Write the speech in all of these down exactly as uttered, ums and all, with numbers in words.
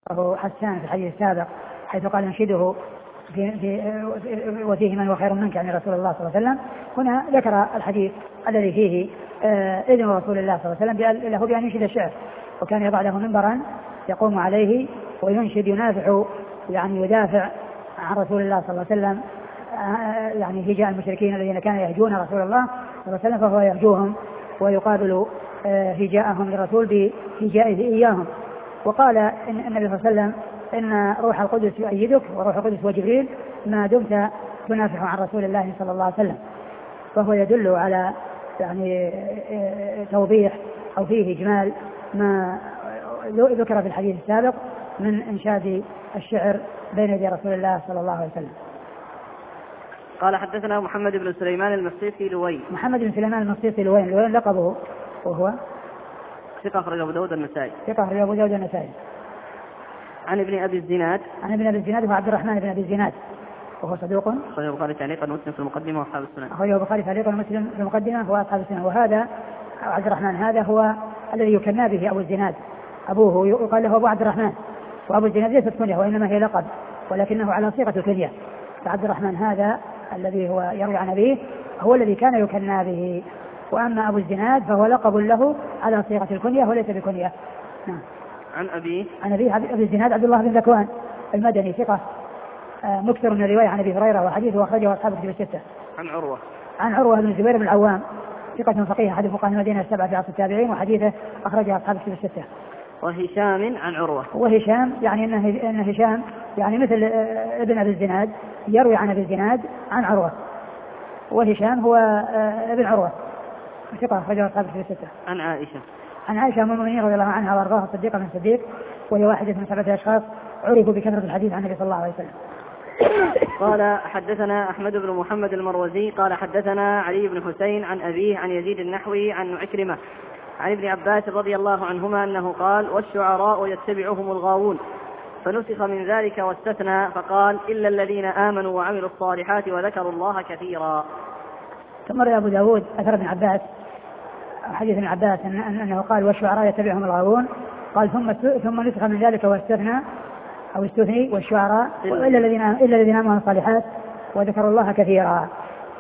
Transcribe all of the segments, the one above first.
أبو حسان في الحديث السابق حيث قال انشده في في وفيه من هو خير منك يعني رسول الله صلى الله عليه وسلم. هنا ذكر الحديث الذي فيه إذن رسول الله صلى الله عليه وسلم له بأن ينشد الشعر، وكان يضع له منبرا يقوم عليه وينشد ينافع يعني يدافع عن رسول الله صلى الله عليه وسلم، يعني هجاء المشركين الذين كانوا يهجون رسول الله صلى الله عليه وسلم فهو يهجوهم ويقابل هجاءهم للرسول بهجائه إياهم. وقال إن النبي صلى الله عليه وسلم إن روح القدس يؤيدك وروح القدس وجبريل ما دمت تنافح عن رسول الله صلى الله عليه وسلم. فهو يدل على يعني توضيح أو فيه إجمال ما ذكر في الحديث السابق من إنشاد الشعر بين يدي رسول الله صلى الله عليه وسلم. قال حدثنا محمد بن سليمان المصيصي لوين. محمد بن سليمان المصيصي لوين لوين لقبه وهو ثقة أخرجه أبو داود النسائي. ثقة أخرجه أبو داود النسائي. عن ابن أبي الزناد. عن ابن أبي الزناد وعبد الرحمن بن أبي الزناد وهو صدوق. أخرجه البخاري تعليقا ومسلم في المقدمة وأصحاب السنن. أخرجه البخاري تعليقا ومسلم في المقدمة وأصحاب السنن. وهذا عبد الرحمن هذا هو الذي يكنى به أبو الزناد، أبوه يقال له أبو عبد الرحمن، وأبو الزناد ليست كنية وإنما هي لقب ولكنه على صيغة الكنية. فعبد الرحمن هذا الذي هو يروي عن أبيه هو الذي كان يكنى به، وأما أبو الزناد فهو لقب له على صيغة الكنية وليس بكنية. نعم. عن أبيه عن أبيه أبي الزناد عبد الله بن ذكوان المدني ثقة مكثر من الرواية عن أبي هريرة وحديثه أخرجه أصحاب الكتب الستة. عن عروة عن عروة بن الزبير بن العوام ثقة فقيه أحد فقهاء المدينة السبعة في عصر التابعين وحديثه أخرجه أصحاب الكتب الستة. وهشام عن عروة. وهشام يعني أن هشام يعني مثل ابن أبي الزناد يروي عن أبي الزناد عن عروة، وهشام هو ابن عروة ثقة أخرجه أصحاب الكتب الستة. عن عائشة عن عائشة أم المؤمنين رضي الله عنها وأرضاها الصديقة من صديق، وهي واحدة من سبعة أشخاص عرفوا بكثرة الحديث عن النبي صلى الله عليه وسلم. قال حدثنا أحمد بن محمد المروزي قال حدثنا علي بن حسين عن أبيه عن يزيد النحوي عن عكرمة عن ابن عباس رضي الله عنهما أنه قال والشعراء يتبعهم الغاوون، فنسخ من ذلك واستثنى فقال إلا الذين آمنوا وعملوا الصالحات وذكروا الله كثيرا. ثم روى أبو داود أثر ابن عباس حديث ابن عباس أن أنه قال والشعراء يتبعهم الغاوون، قال ثم ثم نسخ من ذلك واستثنى أو استثني والشعراء إلا الذين إلا الذين آمنوا الصالحات وذكروا الله كثيرا.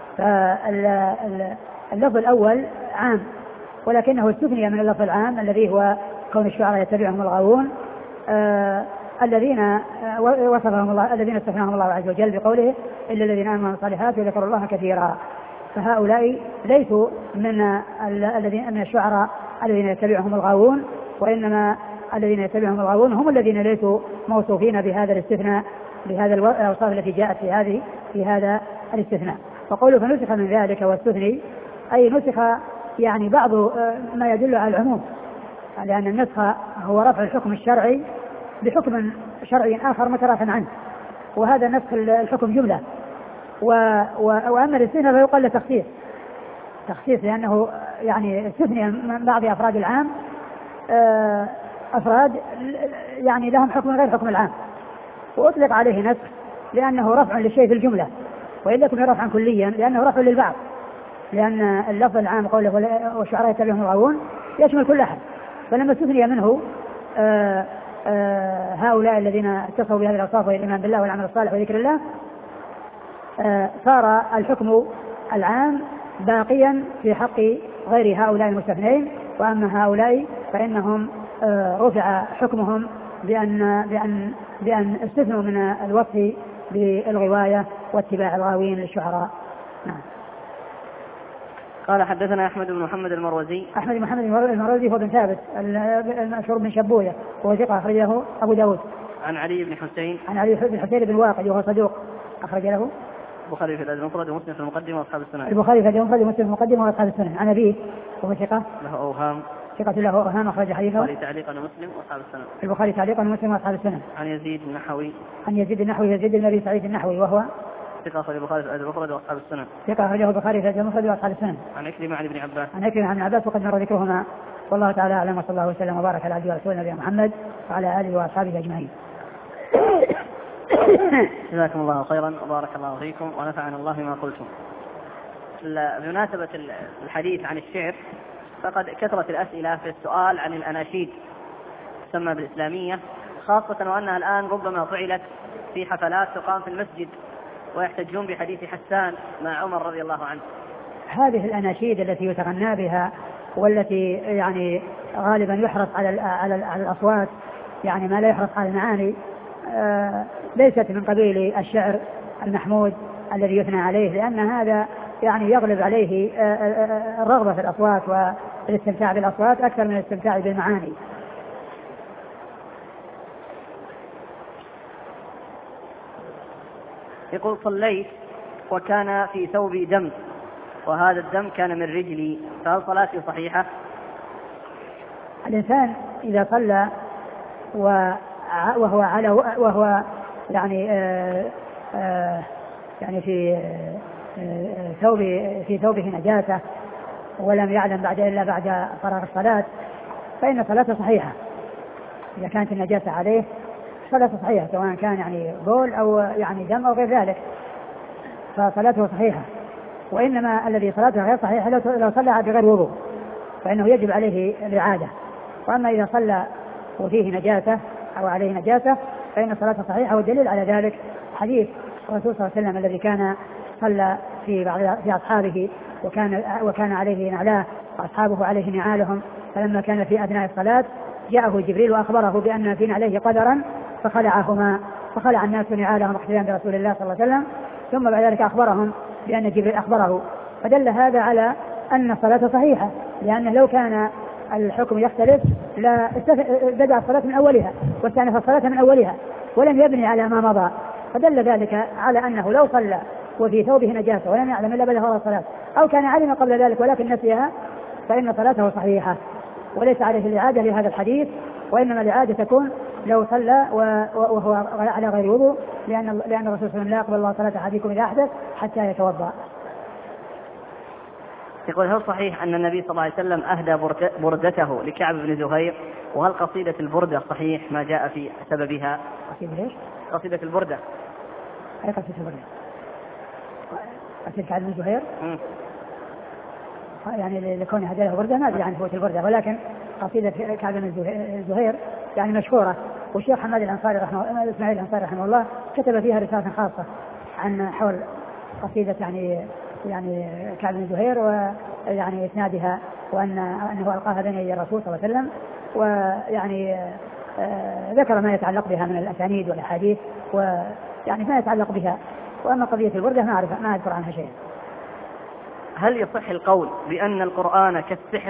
فاللفظ الأول عام ولكنه استثني من اللفظ العام الذي هو كون الشعراء يتبعهم الغاوون آه الذين آه وصفهم الله الذين استثناهم الله عز وجل بقوله إلا الذين آمنوا الصالحات وذكروا الله كثيرا. فهؤلاء ليسوا من الذين من الشعراء الذين يتبعهم الغاوون، وإنما الذين يتبعهم الغاوون هم الذين ليسوا موصوفين بهذا الاستثناء بهذا الأوصاف التي جاءت في هذه في هذا الاستثناء. وقوله فنسخ من ذلك واستثني أي نسخ يعني بعض ما يدل على العموم، لأن النسخ هو رفع الحكم الشرعي بحكم شرعي آخر متراف عنه، وهذا نسخ الحكم جملة. و... و... وأما الاستثناء فيقال له تخصيص تخصيص لأنه يعني استثني من بعض أفراد العام أفراد يعني لهم حكم غير حكم العام، وأطلق عليه نسخ لأنه رفع للشيء في الجملة، وإن لكم رفعا كليا لأنه رفع للبعض، لأن اللفظ العام قوله والشعراء يتبعهم الغاوون يشمل كل أحد. فلما استثني منه آآ آآ هؤلاء الذين اتصفوا بهذه الأوصاف والإيمان بالله والعمل الصالح وذكر الله صار الحكم العام باقيا في حق غير هؤلاء المستثنين. وأما هؤلاء فإنهم رفع حكمهم بأن, بأن, بأن استثنوا من الوصف بالغواية واتباع الغاوين للشعراء. نعم. قال حدثنا أحمد بن محمد المروزي. أحمد بن محمد المروزي هو بن ثابت المشهور بن شبوية وهو ثقة أخرجه أبو داود. عن علي بن حسين. عن علي بن حسين بن واقد وهو صدوق أخرج له البخاري في الأدب المفرد ومسلم في المقدمة وأصحاب السنن. البخاري في الأدب المفرد ومسلم في المقدمة وأصحاب السنن. عن أبيه وهو ثقة له أوهام. ثقة له أوهام أخرج حديثه. البخاري تعليقا ومسلم وأصحاب السنن. البخاري تعليقا ومسلم وأصحاب السنن. عن يزيد النحوي. عن يزيد النحوي يزيد بن أبي سعيد النحوي وهو ثقة أخرج البخاري في الأدب المفرد وأصحاب السنن. ثقة أخرجه البخاري في الأدب المفرد وأصحاب السنن. عن عكرمة عن ابن عباس. عن عكرمة عن ابن عباس وقد مر ذكرهما. والله تعالى أعلم وصلى الله وسلم وبارك على عبده ورسوله نبينا محمد وعلى آله وأصحابه أجمعين. جزاكم الله خيرا وبارك الله فيكم ونفعنا الله بما قلتم. بمناسبة الحديث عن الشعر فقد كثرت الأسئلة في السؤال عن الأناشيد تسمى بالإسلامية خاصة وأنها الآن ربما فعلت في حفلات تقام في المسجد ويحتجون بحديث حسان مع عمر رضي الله عنه. هذه الأناشيد التي يتغنى بها والتي يعني غالبا يحرص على على على الأصوات، يعني ما لا يحرص على المعاني، آه ليست من قبيل الشعر المحمود الذي يثنى عليه، لأن هذا يعني يغلب عليه آه آه الرغبة في الأصوات والاستمتاع بالأصوات أكثر من الاستمتاع بالمعاني. يقول صليت وكان في ثوبي دم وهذا الدم كان من رجلي، فهل صلاتي صحيحة؟ الإنسان إذا صلى وهو على وهو يعني آآ آآ يعني في ثوب في ثوبه نجاسة ولم يعلم بعد إلا بعد فراغ الصلاة فإن صلاته صحيحة. إذا كانت النجاسة عليه صلاته صحيحة، سواء كان يعني بول أو يعني دم أو غير ذلك، فصلاته صحيحة. وإنما الذي صلاته غير صحيحة لو صلى بغير وضوء فإنه يجب عليه الإعادة. وأما إذا صلى وفيه نجاسة أو عليه نجاسة فإن صلاته صحيحة. والدليل على ذلك حديث الرسول صلى الله عليه وسلم الذي كان صلى في بعض في أصحابه وكان وكان عليه نعلاه وأصحابه عليه نعالهم، فلما كان في أثناء الصلاة جاءه جبريل وأخبره بأن في عليه قدرا فخلعهما فخلع الناس نعالهم اقتداء برسول الله صلى الله عليه وسلم، ثم بعد ذلك أخبرهم بأن جبريل أخبره، فدل هذا على أن الصلاة صحيحة، لأنه لو كان الحكم يختلف لا بدأ الصلاة من أولها واستأنف الصلاة من أولها ولم يبني على ما مضى، فدل ذلك على أنه لو صلى وفي ثوبه نجاسة ولم يعلم إلا بدأ الصلاة أو كان علم قبل ذلك ولكن نسيها فإن صلاته صحيحة وليس عليه الإعادة لهذا الحديث، وإنما الإعادة تكون لو صلى وهو على غير وضوء، لأن لأن الرسول صلى الله عليه وسلم لا يقبل الله صلاة أحدكم إذا أحدث حتى يتوضأ. يقول هل صحيح أن النبي صلى الله عليه وسلم أهدى بردته لكعب بن زهير؟ وهل قصيدة البردة صحيح ما جاء في سببها؟ قصيدة ليش؟ قصيدة البردة. أي قصيدة البردة؟ قصيدة كعب بن زهير؟ م. يعني لكون هداه بردة ما أدري عن فوت البردة، ولكن قصيدة كعب بن زهير يعني مشهورة، والشيخ حماد الأنصاري رحمه إسماعيل الأنصاري رحمه الله كتب فيها رسالة خاصة عن حول قصيدة يعني يعني كعب بن زهير ويعني إسنادها وأن أنه ألقاها بين يدي الرسول صلى الله عليه وسلم، ويعني آه ذكر ما يتعلق بها من الأسانيد والأحاديث ويعني ما يتعلق بها. وأما قضية البردة ما أعرف ما أذكر عنها شيء. هل يصح القول بأن القرآن كالسحر؟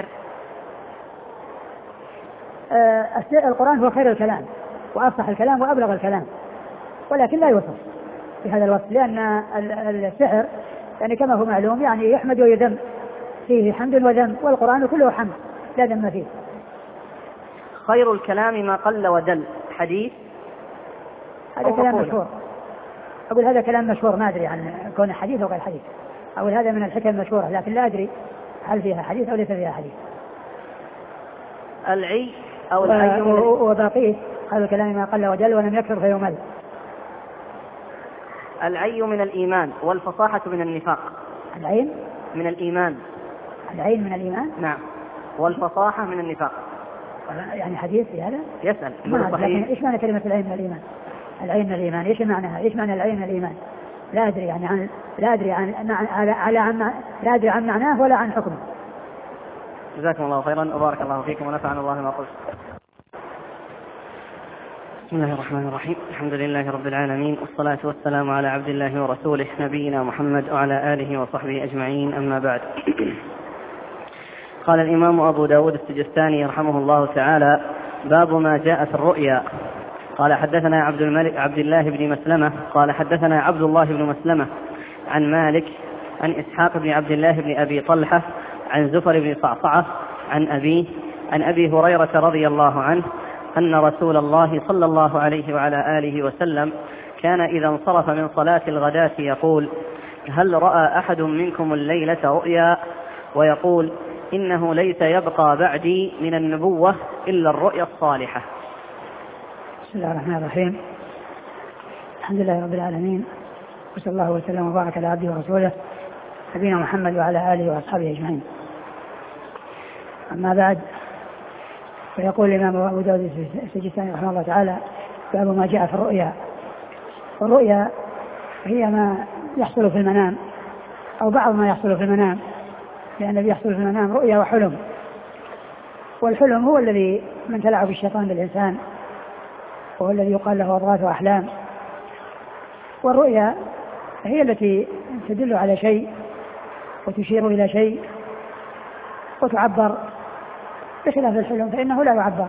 آه القرآن هو خير الكلام وأفصح الكلام وأبلغ الكلام، ولكن لا يوصف بهذا الوصف، لأن السحر يعني كما هو معلوم يعني يحمد ويذم، فيه حمد وذم، والقرآن كله حمد لا ذم فيه. خير الكلام ما قل ودل حديث؟ هذا كلام مشهور، أقول هذا كلام مشهور ما أدري عن كون حديث أو غير حديث، أقول هذا من الحكم المشهورة لكن لا أدري هل فيها حديث أو ليس فيها حديث. العي أو العي وباقيه خير الكلام ما قل ودل ولم يكثر فيمل. العي من الإيمان والفصاحة من النفاق. العين من الإيمان. العين من الإيمان. نعم. والفصاحة من النفاق. يعني حديث في هذا؟ يسأل. لكن إيش معنى كلمة العين من الإيمان؟ العين من الإيمان إيش معناها؟ إيش معنى العين من الإيمان؟ لا أدري يعني عن لا أدري عن على على عن لا أدري عن معناه ولا عن حكمه. جزاكم الله خيرا وبارك الله فيكم ونفعنا الله ما قلت. بسم الله الرحمن الرحيم. الحمد لله رب العالمين والصلاة والسلام على عبد الله ورسوله نبينا محمد وعلى آله وصحبه أجمعين، أما بعد. قال الإمام أبو داود السجستاني رحمه الله تعالى: باب ما جاء في الرؤيا. قال حدثنا عبد الملك عبد الله بن مسلمة قال حدثنا عبد الله بن مسلمة عن مالك عن إسحاق بن عبد الله بن أبي طلحة عن زفر بن صعصعة عن أبيه عن أبي هريرة رضي الله عنه أن رسول الله صلى الله عليه وعلى آله وسلم كان إذا انصرف من صلاة الغداة يقول: هل رأى أحد منكم الليلة رؤيا؟ ويقول: إنه ليس يبقى بعدي من النبوة إلا الرؤيا الصالحة. بسم الله الرحمن الرحيم. الحمد لله رب العالمين، وصلى الله وسلم وبارك على عبده ورسوله نبينا محمد وعلى آله وأصحابه أجمعين. أما بعد، فيقول الإمام أبو داود السجستاني رحمه الله تعالى: باب ما جاء في الرؤيا. والرؤيا هي ما يحصل في المنام أو بعض ما يحصل في المنام، لأن الذي يحصل في المنام رؤيا وحلم، والحلم هو الذي من تلعب الشيطان بالإنسان، وهو الذي يقال له أضغاث أحلام. والرؤيا هي التي تدل على شيء وتشير إلى شيء وتعبر، بخلاف الحلم فإنه لا يعبر.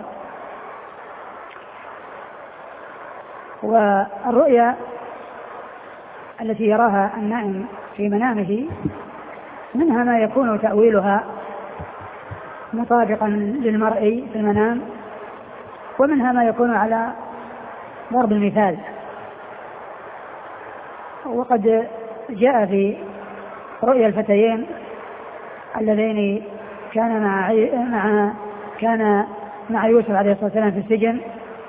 والرؤيا التي يراها النائم في منامه منها ما يكون تأويلها مطابقا للمرء في المنام، ومنها ما يكون على ضرب المثال. وقد جاء في رؤيا الفتيين اللذين كان مع, مع كان مع يوسف عليه الصلاة والسلام في السجن،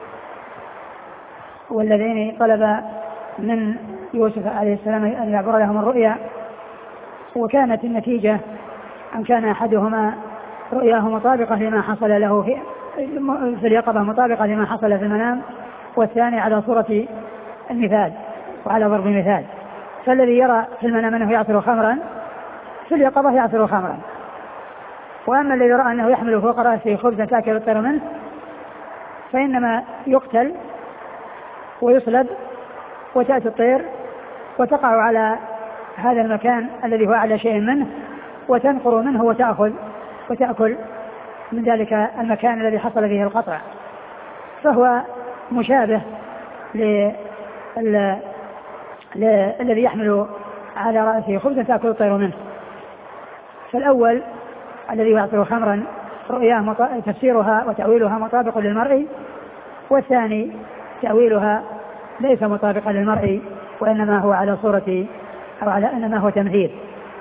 والذين طلب من يوسف عليه السلام أن يعبر لهم الرؤيا، وكانت النتيجة أن كان أحدهما رؤياه مطابقة لما حصل له في, في اليقظة، مطابقة لما حصل في المنام، والثاني على صورة المثال وعلى ضرب المثال. فالذي يرى في المنام أنه يعصر خمرا في اليقظة يعصر خمرا، وأما الذي يرى أنه يحمل فوق رأسه خبزا تأكل الطير منه فإنما يقتل ويصلب وتأتي الطير وتقع على هذا المكان الذي هو على شيء منه وتنقر منه وتأخذ وتأكل من ذلك المكان الذي حصل فيه القطع. فهو مشابه لل... الذي يحمل على رأسه خبزا تأكل الطير منه. فالأول الذي يعصر خمرا رؤياه مط... تفسيرها وتأويلها مطابق للمرء، والثاني تأويلها ليس مطابقا للمرء وإنما هو على صورة أو على إنما هو تمثيل.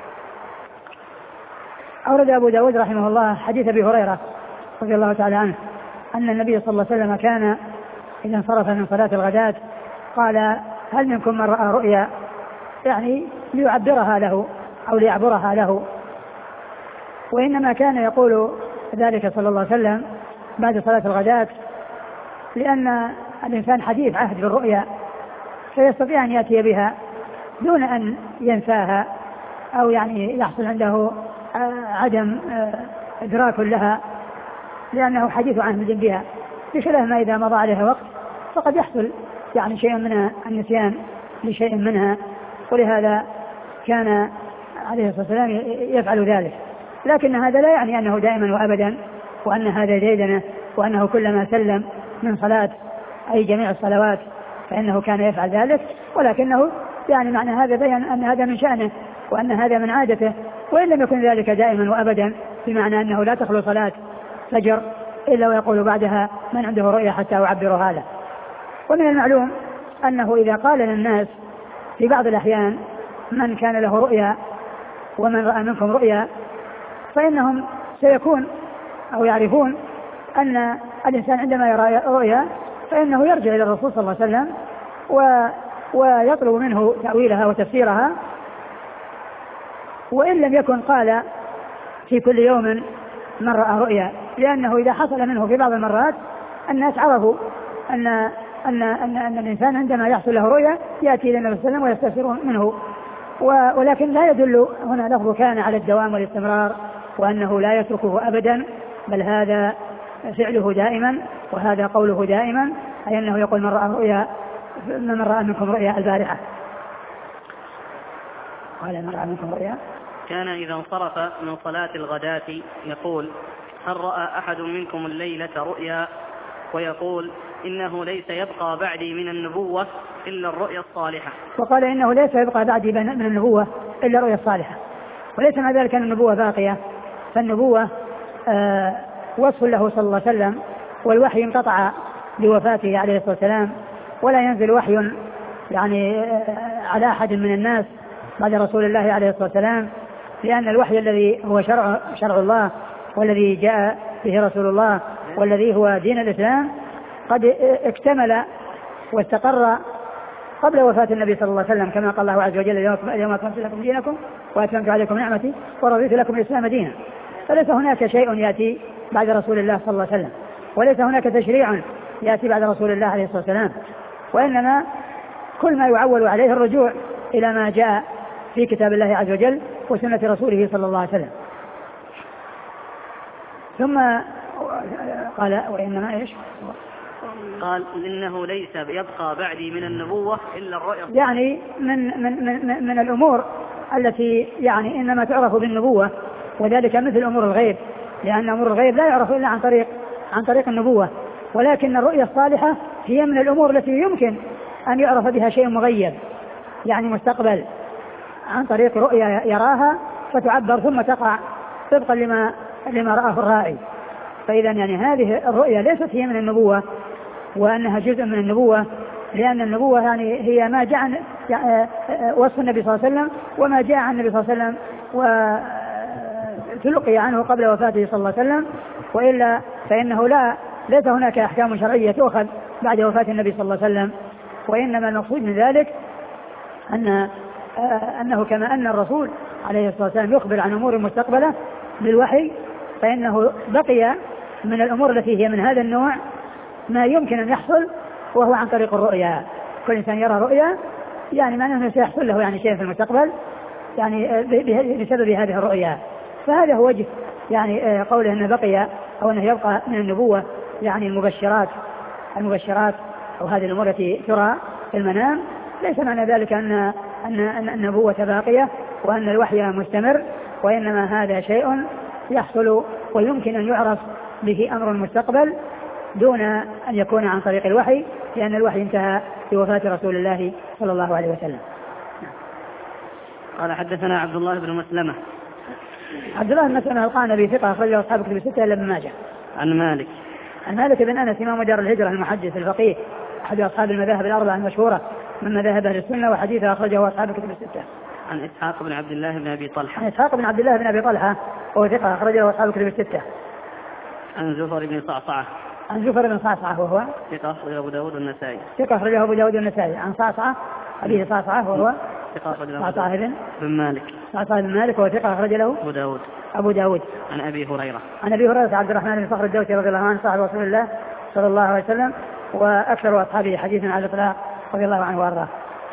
أورد أبو داود رحمه الله حديث أبي هريرة رضي الله تعالى عنه أن النبي صلى الله عليه وسلم كان إذا انصرف من صلاة الغداة قال: هل منكم من رأى رؤيا؟ يعني ليعبرها له أو ليعبرها له. وإنما كان يقول ذلك صلى الله عليه وسلم بعد صلاة الغداة لأن الإنسان حديث عهد بالرؤيا، فيستطيع أن يأتي بها دون أن ينساها أو يعني يحصل عنده عدم إدراك لها، لأنه حديث عهد بها، بخلاف ما إذا مضى عليها وقت فقد يحصل يعني شيء من النسيان لشيء منها. ولهذا كان عليه الصلاة والسلام يفعل ذلك، لكن هذا لا يعني أنه دائما وأبدا وأن هذا ديدنه وأنه كلما سلم من صلاة أي جميع الصلوات فإنه كان يفعل ذلك، ولكنه يعني معنى هذا بيان أن هذا من شأنه وأن هذا من عادته، وإن لم يكن ذلك دائما وأبدا بمعنى أنه لا تخلو صلاة فجر إلا ويقول بعدها: من عنده رؤيا حتى أعبرها له. ومن المعلوم أنه إذا قال للناس في بعض الأحيان: من كان له رؤيا ومن رأى منكم رؤيا، فإنهم سيكون أو يعرفون أن الإنسان عندما يرى رؤيا فإنه يرجع إلى الرسول صلى الله عليه وسلم و ويطلب منه تأويلها وتفسيرها، وإن لم يكن قال في كل يوم من رأى رؤيا، لأنه إذا حصل منه في بعض المرات الناس عرفوا أن أن أن, أن الإنسان عندما يحصل له رؤيا يأتي إلى النبي صلى الله عليه وسلم ويستفسر منه، ولكن لا يدل هنا لفظ كان على الدوام والاستمرار وأنه لا يتركه أبدا، بل هذا فعله دائما وهذا قوله دائما، أي أنه يقول: من رأى رؤيا من رأى منكم رؤيا البارحة. قال: من رأى منكم رؤيا كان إذا انصرف من صلاة الغداة يقول: هل رأى أحد منكم الليلة رؤيا؟ ويقول: إنه ليس يبقى بعدي من النبوة إلا الرؤيا الصالحة. وقال: إنه ليس يبقى بعدي من النبوة إلا الرؤيا الصالحة. وليس مع ذلك أن النبوة باقية، فالنبوة آه وصف له صلى الله عليه وسلم، والوحي انقطع بوفاته عليه الصلاة والسلام، ولا ينزل وحي يعني آه على أحد من الناس بعد رسول الله عليه الصلاة والسلام، لأن الوحي الذي هو شرع, شرع الله والذي جاء به رسول الله والذي هو دين الإسلام قد اكتمل واستقر قبل وفاة النبي صلى الله عليه وسلم، كما قال الله عز وجل: اليوم أكملت لكم دينكم وأتممت عليكم نعمتي ورضيت لكم الإسلام دينا. فليس هناك شيء يأتي بعد رسول الله صلى الله عليه وسلم، وليس هناك تشريع يأتي بعد رسول الله عليه الصلاة والسلام، وإنما كل ما يعول عليه الرجوع إلى ما جاء في كتاب الله عز وجل وسنة رسوله صلى الله عليه وسلم. ثم قال وإنما إيش؟ قال إنه ليس يبقى بعدي من النبوة إلا الرؤيا، يعني من من من, من الأمور التي يعني إنما تعرف بالنبوة، وذلك مثل أمور الغيب، لأن أمور الغيب لا يعرف إلا عن طريق عن طريق النبوة، ولكن الرؤيا الصالحة هي من الأمور التي يمكن أن يعرف بها شيء مغيب، يعني مستقبل، عن طريق رؤيا يراها فتعبر ثم تقع طبقا لما لما رآه الرائي. فإذا يعني هذه الرؤيا ليست هي من النبوة، وأنها جزء من النبوة، لأن النبوة يعني هي ما جاء عن وصف النبي صلى الله عليه وسلم وما جاء عن النبي صلى الله عليه وسلم وتلقي عنه قبل وفاته صلى الله عليه وسلم، وإلا فإنه لا ليس هناك أحكام شرعية تؤخذ بعد وفاة النبي صلى الله عليه وسلم. وإنما المقصود من ذلك أن أنه كما أن الرسول عليه الصلاة والسلام يخبر عن أمور مستقبلة بالوحي، فإنه بقي من الأمور التي هي من هذا النوع ما يمكن أن يحصل وهو عن طريق الرؤيا. كل إنسان يرى رؤيا يعني معناه أنه سيحصل له يعني شيء في المستقبل يعني بسبب هذه الرؤيا. فهذا هو وجه يعني قوله أنه بقي أو أنه يبقى من النبوة، يعني المبشرات المبشرات أو هذه الأمور التي ترى في المنام. ليس معنى ذلك أن أن النبوة باقية وأن الوحي مستمر، وإنما هذا شيء يحصل ويمكن أن يعرف به أمر المستقبل دون أن يكون عن طريق الوحي، لأن الوحي انتهى بوفاة رسول الله صلى الله عليه وسلم. قال حدثنا عبد الله بن مسلمة. عبد الله بن مسلمة القعنبي ثقة أخرجه أصحاب كتب الستة إلا ابن ماجه. عن مالك. عن مالك بن أنس إمام دار الهجرة المحدث الفقيه أحد أصحاب المذاهب الأربعة المشهورة من مذاهب أهل السنة، وحديثه أخرجه أصحاب كتب الستة. عن إسحاق بن عبد الله بن أبي طلحة. عن إسحاق بن عبد الله بن أبي طلحة وهو ثقة أخرجه أصحاب كتب الستة. عن زفر بن صعصعة. عن زفر بن صعصعة وهو ثقة أخرجه أبو داود والنسائي. ثقة أخرجه أبو داود والنسائي. عن صعصعة أبيه صعصعة وهو ثقة أخرجه صعصعة بن بن مالك. صعصعة بن مالك وهو ثقة أخرج له أبو داود. أبو داود. عن أبي هريرة. عن أبي هريرة عبد الرحمن بن صخر الدوسي رضي الله عنه صاحب رسول الله صلى الله عليه وسلم وأكثر أصحابه حديثا على الإطلاق رضي الله عنه وأرضاه.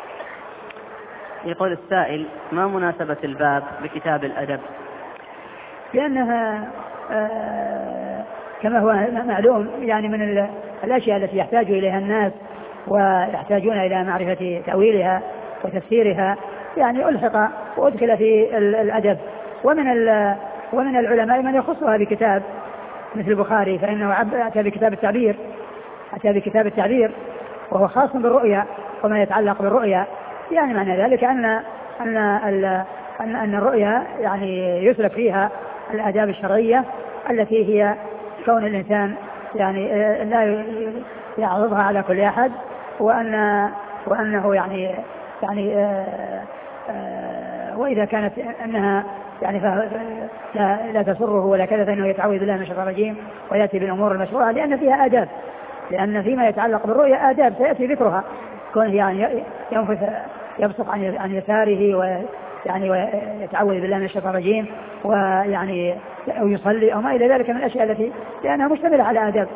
يقول السائل: ما مناسبة الباب بكتاب الأدب؟ لأنها آه كما هو معلوم يعني من الأشياء التي يحتاج إليها الناس ويحتاجون إلى معرفة تأويلها وتفسيرها، يعني ألحق وأدخل في الأدب. ومن ومن العلماء من يخصها بكتاب مثل البخاري، فإنه أتى بكتاب التعبير أتى بكتاب التعبير وهو خاص بالرؤيا وما يتعلق بالرؤيا. يعني معنى ذلك أن أن أن أن الرؤيا يعني يسلك فيها الآداب الشرعية التي هي كون الإنسان يعني لا يعرضها على كل أحد، وأن وأنه يعني يعني آآ آآ وإذا كانت أنها يعني لا, لا تسره ولا كذا فإنه يتعوذ بالله من الشيطان الرجيم ويأتي بالأمور المشروعة، لأن فيها آداب، لأن فيما يتعلق بالرؤيا آداب سيأتي ذكرها، كونه يعني ينفث يبصق عن عن يساره ويعني ويتعوذ بالله من الشيطان الرجيم ويعني أو يصلي أو ما إلى ذلك من الأشياء التي لأنها مشتملة على آداب.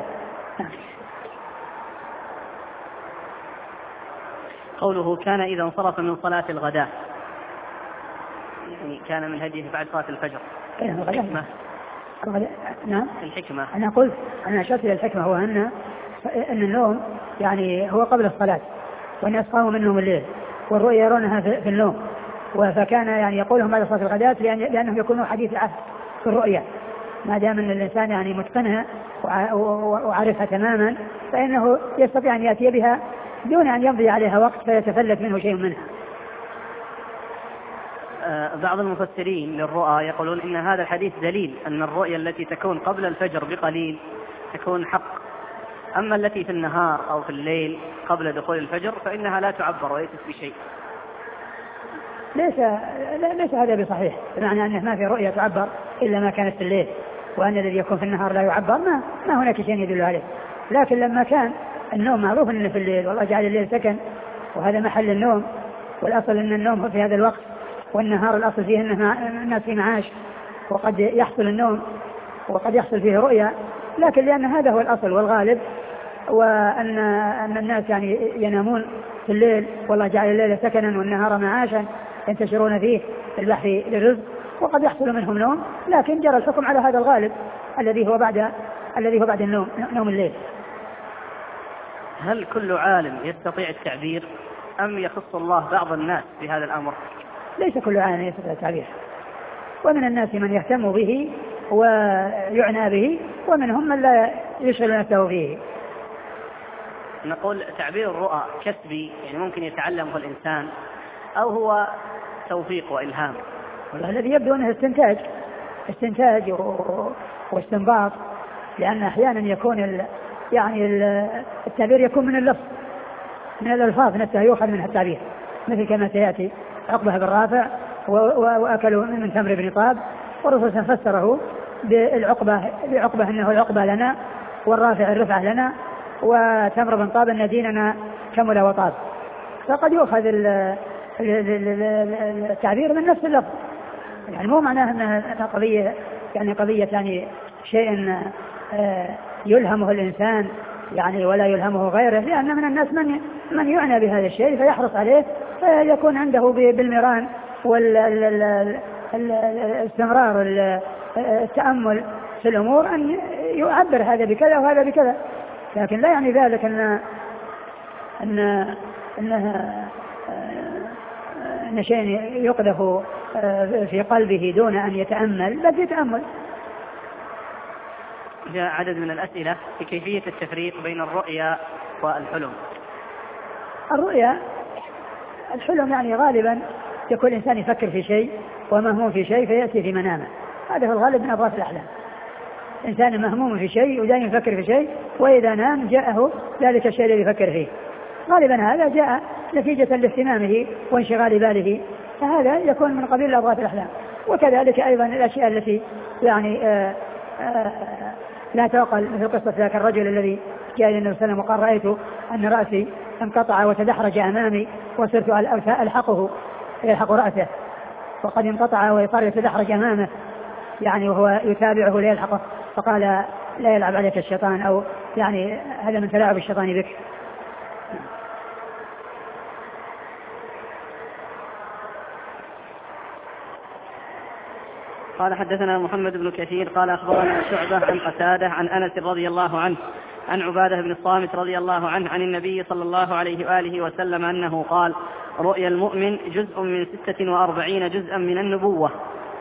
قوله كان إذا انصرف من صلاة الغداء، يعني كان من هديه بعد صلاة الفجر. الحكمة. نعم. الحكمة. أنا قلت أنا أشرت إلى الحكمة هو أن أن النوم يعني هو قبل الصلاة، والناس قاموا منهم الليل والرؤيا يرونها في النوم، فكان يعني يقولهم بعد صلاة الغداء لأن لأنهم يكونوا حديث العهد في الرؤيا، ما دام أن الإنسان يعني متقنها وعارفها تماما فإنه يستطيع أن يأتي بها دون أن يمضي عليها وقت فيتفلت منه شيء منها. بعض المفسرين للرؤى يقولون إن هذا الحديث دليل أن الرؤيا التي تكون قبل الفجر بقليل تكون حق، أما التي في النهار أو في الليل قبل دخول الفجر فإنها لا تعبر وليست بشيء. ليس ليس هذا بصحيح، بمعنى أنه ما في رؤيا تعبر إلا ما كانت في الليل، وأن الذي يكون في النهار لا يعبر ما ما هناك شيء يدل عليه. لكن لما كان النوم معروف أنه في الليل، والله جعل الليل سكن وهذا محل النوم، والأصل أن النوم في هذا الوقت، والنهار الأصل فيه أنه الناس في معاش، وقد يحصل النوم وقد يحصل فيه رؤيا، لكن لأن هذا هو الأصل والغالب وأن أن الناس يعني ينامون في الليل، والله جعل الليل سكنا والنهار معاشا ينتشرون فيه في البحث للرزق، وقد يحصل منهم نوم، لكن جرى الحكم على هذا الغالب الذي هو بعد الذي هو بعد النوم، نوم الليل. هل كل عالم يستطيع التعبير أم يخص الله بعض الناس بهذا الأمر؟ ليس كل عالم يستطيع التعبير، ومن الناس من يهتم به ويعنى به، ومنهم من لا يشغل نفسه فيه. نقول تعبير الرؤى كسبي، يعني ممكن يتعلمه الإنسان، أو هو توفيق وإلهام؟ الذي يبدو أنه استنتاج استنتاج واستنباط، لأن أحيانا يكون ال يعني ال التعبير يكون من اللفظ، من الألفاظ نفسها يؤخذ منها التعبير، مثل كما سيأتي عقبة بن رافع وأكلوا من تمر بن طاب، والرسول فسره بالعقبة بعقبة أنه العقبة لنا، والرافع الرفعة لنا، وتمر بن طاب أن ديننا كمل وطاب. فقد يؤخذ التعبير من نفس اللفظ، يعني مو معناه أنها قضية يعني قضية يعني شيء يلهمه الإنسان يعني ولا يلهمه غيره، لأن من الناس من من يعنى بهذا الشيء فيحرص عليه، فيكون عنده بالمران والاستمرار التأمل في الأمور أن يعبر هذا بكذا وهذا بكذا، لكن لا يعني ذلك أن أن أنها أن شيء يقذف في قلبه دون أن يتأمل، بل يتأمل. جاء عدد من الأسئلة في كيفية التفريق بين الرؤيا والحلم. الرؤيا الحلم يعني غالبا يكون الإنسان يفكر في شيء ومهموم في شيء فيأتي في منامه، هذا هو الغالب من أضراس الأحلام. إنسان مهموم في شيء ودائما يفكر في شيء، وإذا نام جاءه ذلك الشيء الذي يفكر فيه، غالبا هذا جاء نتيجة لاهتمامه وانشغال باله، فهذا يكون من قبيل أضراس الأحلام. وكذلك أيضا الأشياء التي يعني آآ آآ لا تعقل، مثل قصة ذاك الرجل الذي جاء إلى النبي صلى الله عليه وسلم وقال رأيت أن رأسي انقطع وتدحرج أمامي وصرت ألحقه يلحق رأسه، وقد انقطع وصار يتدحرج أمامه يعني وهو يتابعه ليلحقه، فقال لا يلعب عليك الشيطان، أو يعني هذا من تلاعب الشيطان بك. قال حدثنا محمد بن كثير قال أخبرنا شعبة عن قتادة عن أنس رضي الله عنه عن عبادة بن الصامت رضي الله عنه عن النبي صلى الله عليه وآله وسلم أنه قال: رؤيا المؤمن جزء من ستة وأربعين جزءا من النبوة.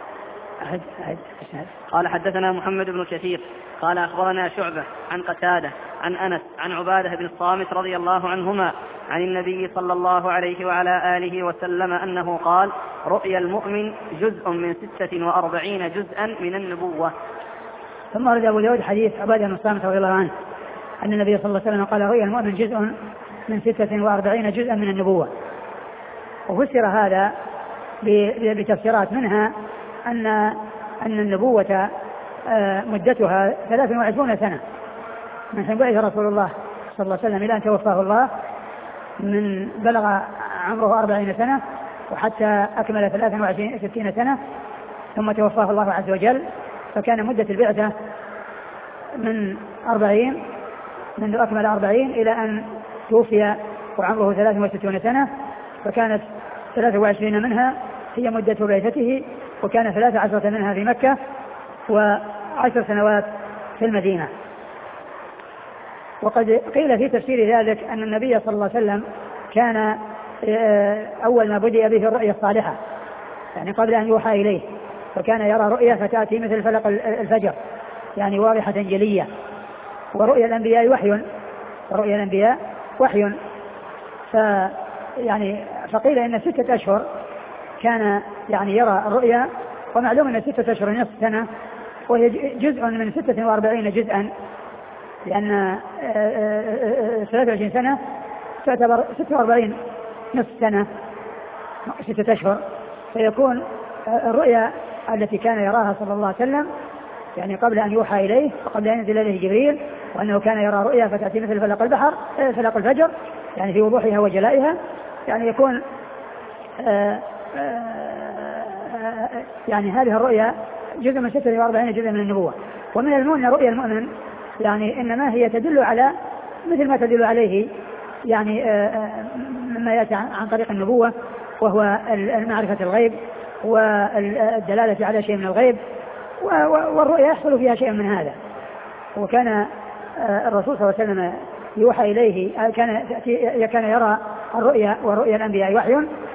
قال حدثنا محمد بن كثير قال أخبرنا شعبة عن قتادة عن أنس عن عبادة بن الصامت رضي الله عنهما عن النبي صلى الله عليه وعلى آله وسلم أنه قال: رؤيا المؤمن جزء من ستة وأربعين جزءا من النبوة. ثم ورد أبو داود حديث عبادة بن الصامت رضي الله عنه أن النبي صلى الله عليه وسلم قال: رؤيا المؤمن جزء من ستة وأربعين جزءا من النبوة. وفسر هذا بتفسيرات، منها أن أن النبوة مدتها ثلاث وعشرون سنة من حين بعث رسول الله صلى الله عليه وسلم إلى أن توفاه الله، من بلغ عمره أربعين سنة وحتى أكمل ثلاث وستين سنة ثم توفاه الله عز وجل، فكان مدة البعثة من أربعين منذ أكمل أربعين إلى أن توفي وعمره ثلاث وستون سنة، فكانت ثلاث وعشرين منها هي مدة بعثته، وكان ثلاث عشرة منها في مكة وعشر سنوات في المدينة. وقد قيل في تفسير ذلك أن النبي صلى الله عليه وسلم كان أول ما بدأ به الرؤيا الصالحة، يعني قبل أن يوحى إليه، فكان يرى رؤيا فتأتي مثل فلق الفجر يعني واضحة جلية. ورؤيا الأنبياء وحي رؤيا الأنبياء وحي ف يعني فقيل إن ستة أشهر كان يعني يرى الرؤيا، ومعلوم أن ستة أشهر نصف سنة، وهي جزء من ستة وأربعين جزءا، لأن ثلاثة وعشرين سنة تعتبر ستة وأربعين نصف سنة ستة أشهر، فيكون الرؤيا التي كان يراها صلى الله عليه وسلم يعني قبل أن يوحى إليه وقبل أن ينزل إليه جبريل، وأنه كان يرى رؤيا فتأتي مثل فلق البحر فلق الفجر يعني في وضوحها وجلائها، يعني يكون آآ آآ يعني هذه الرؤيا جزء من ستة وأربعين جزء من النبوة. ومن المؤمن رؤيا المؤمن يعني إنما هي تدل على مثل ما تدل عليه يعني مما يأتي عن طريق النبوة، وهو معرفة الغيب والدلالة على شيء من الغيب، والرؤيا يحصل فيها شيء من هذا. وكان الرسول صلى الله عليه وسلم يوحى إليه، كان كان يرى الرؤيا، ورؤيا الأنبياء وحي.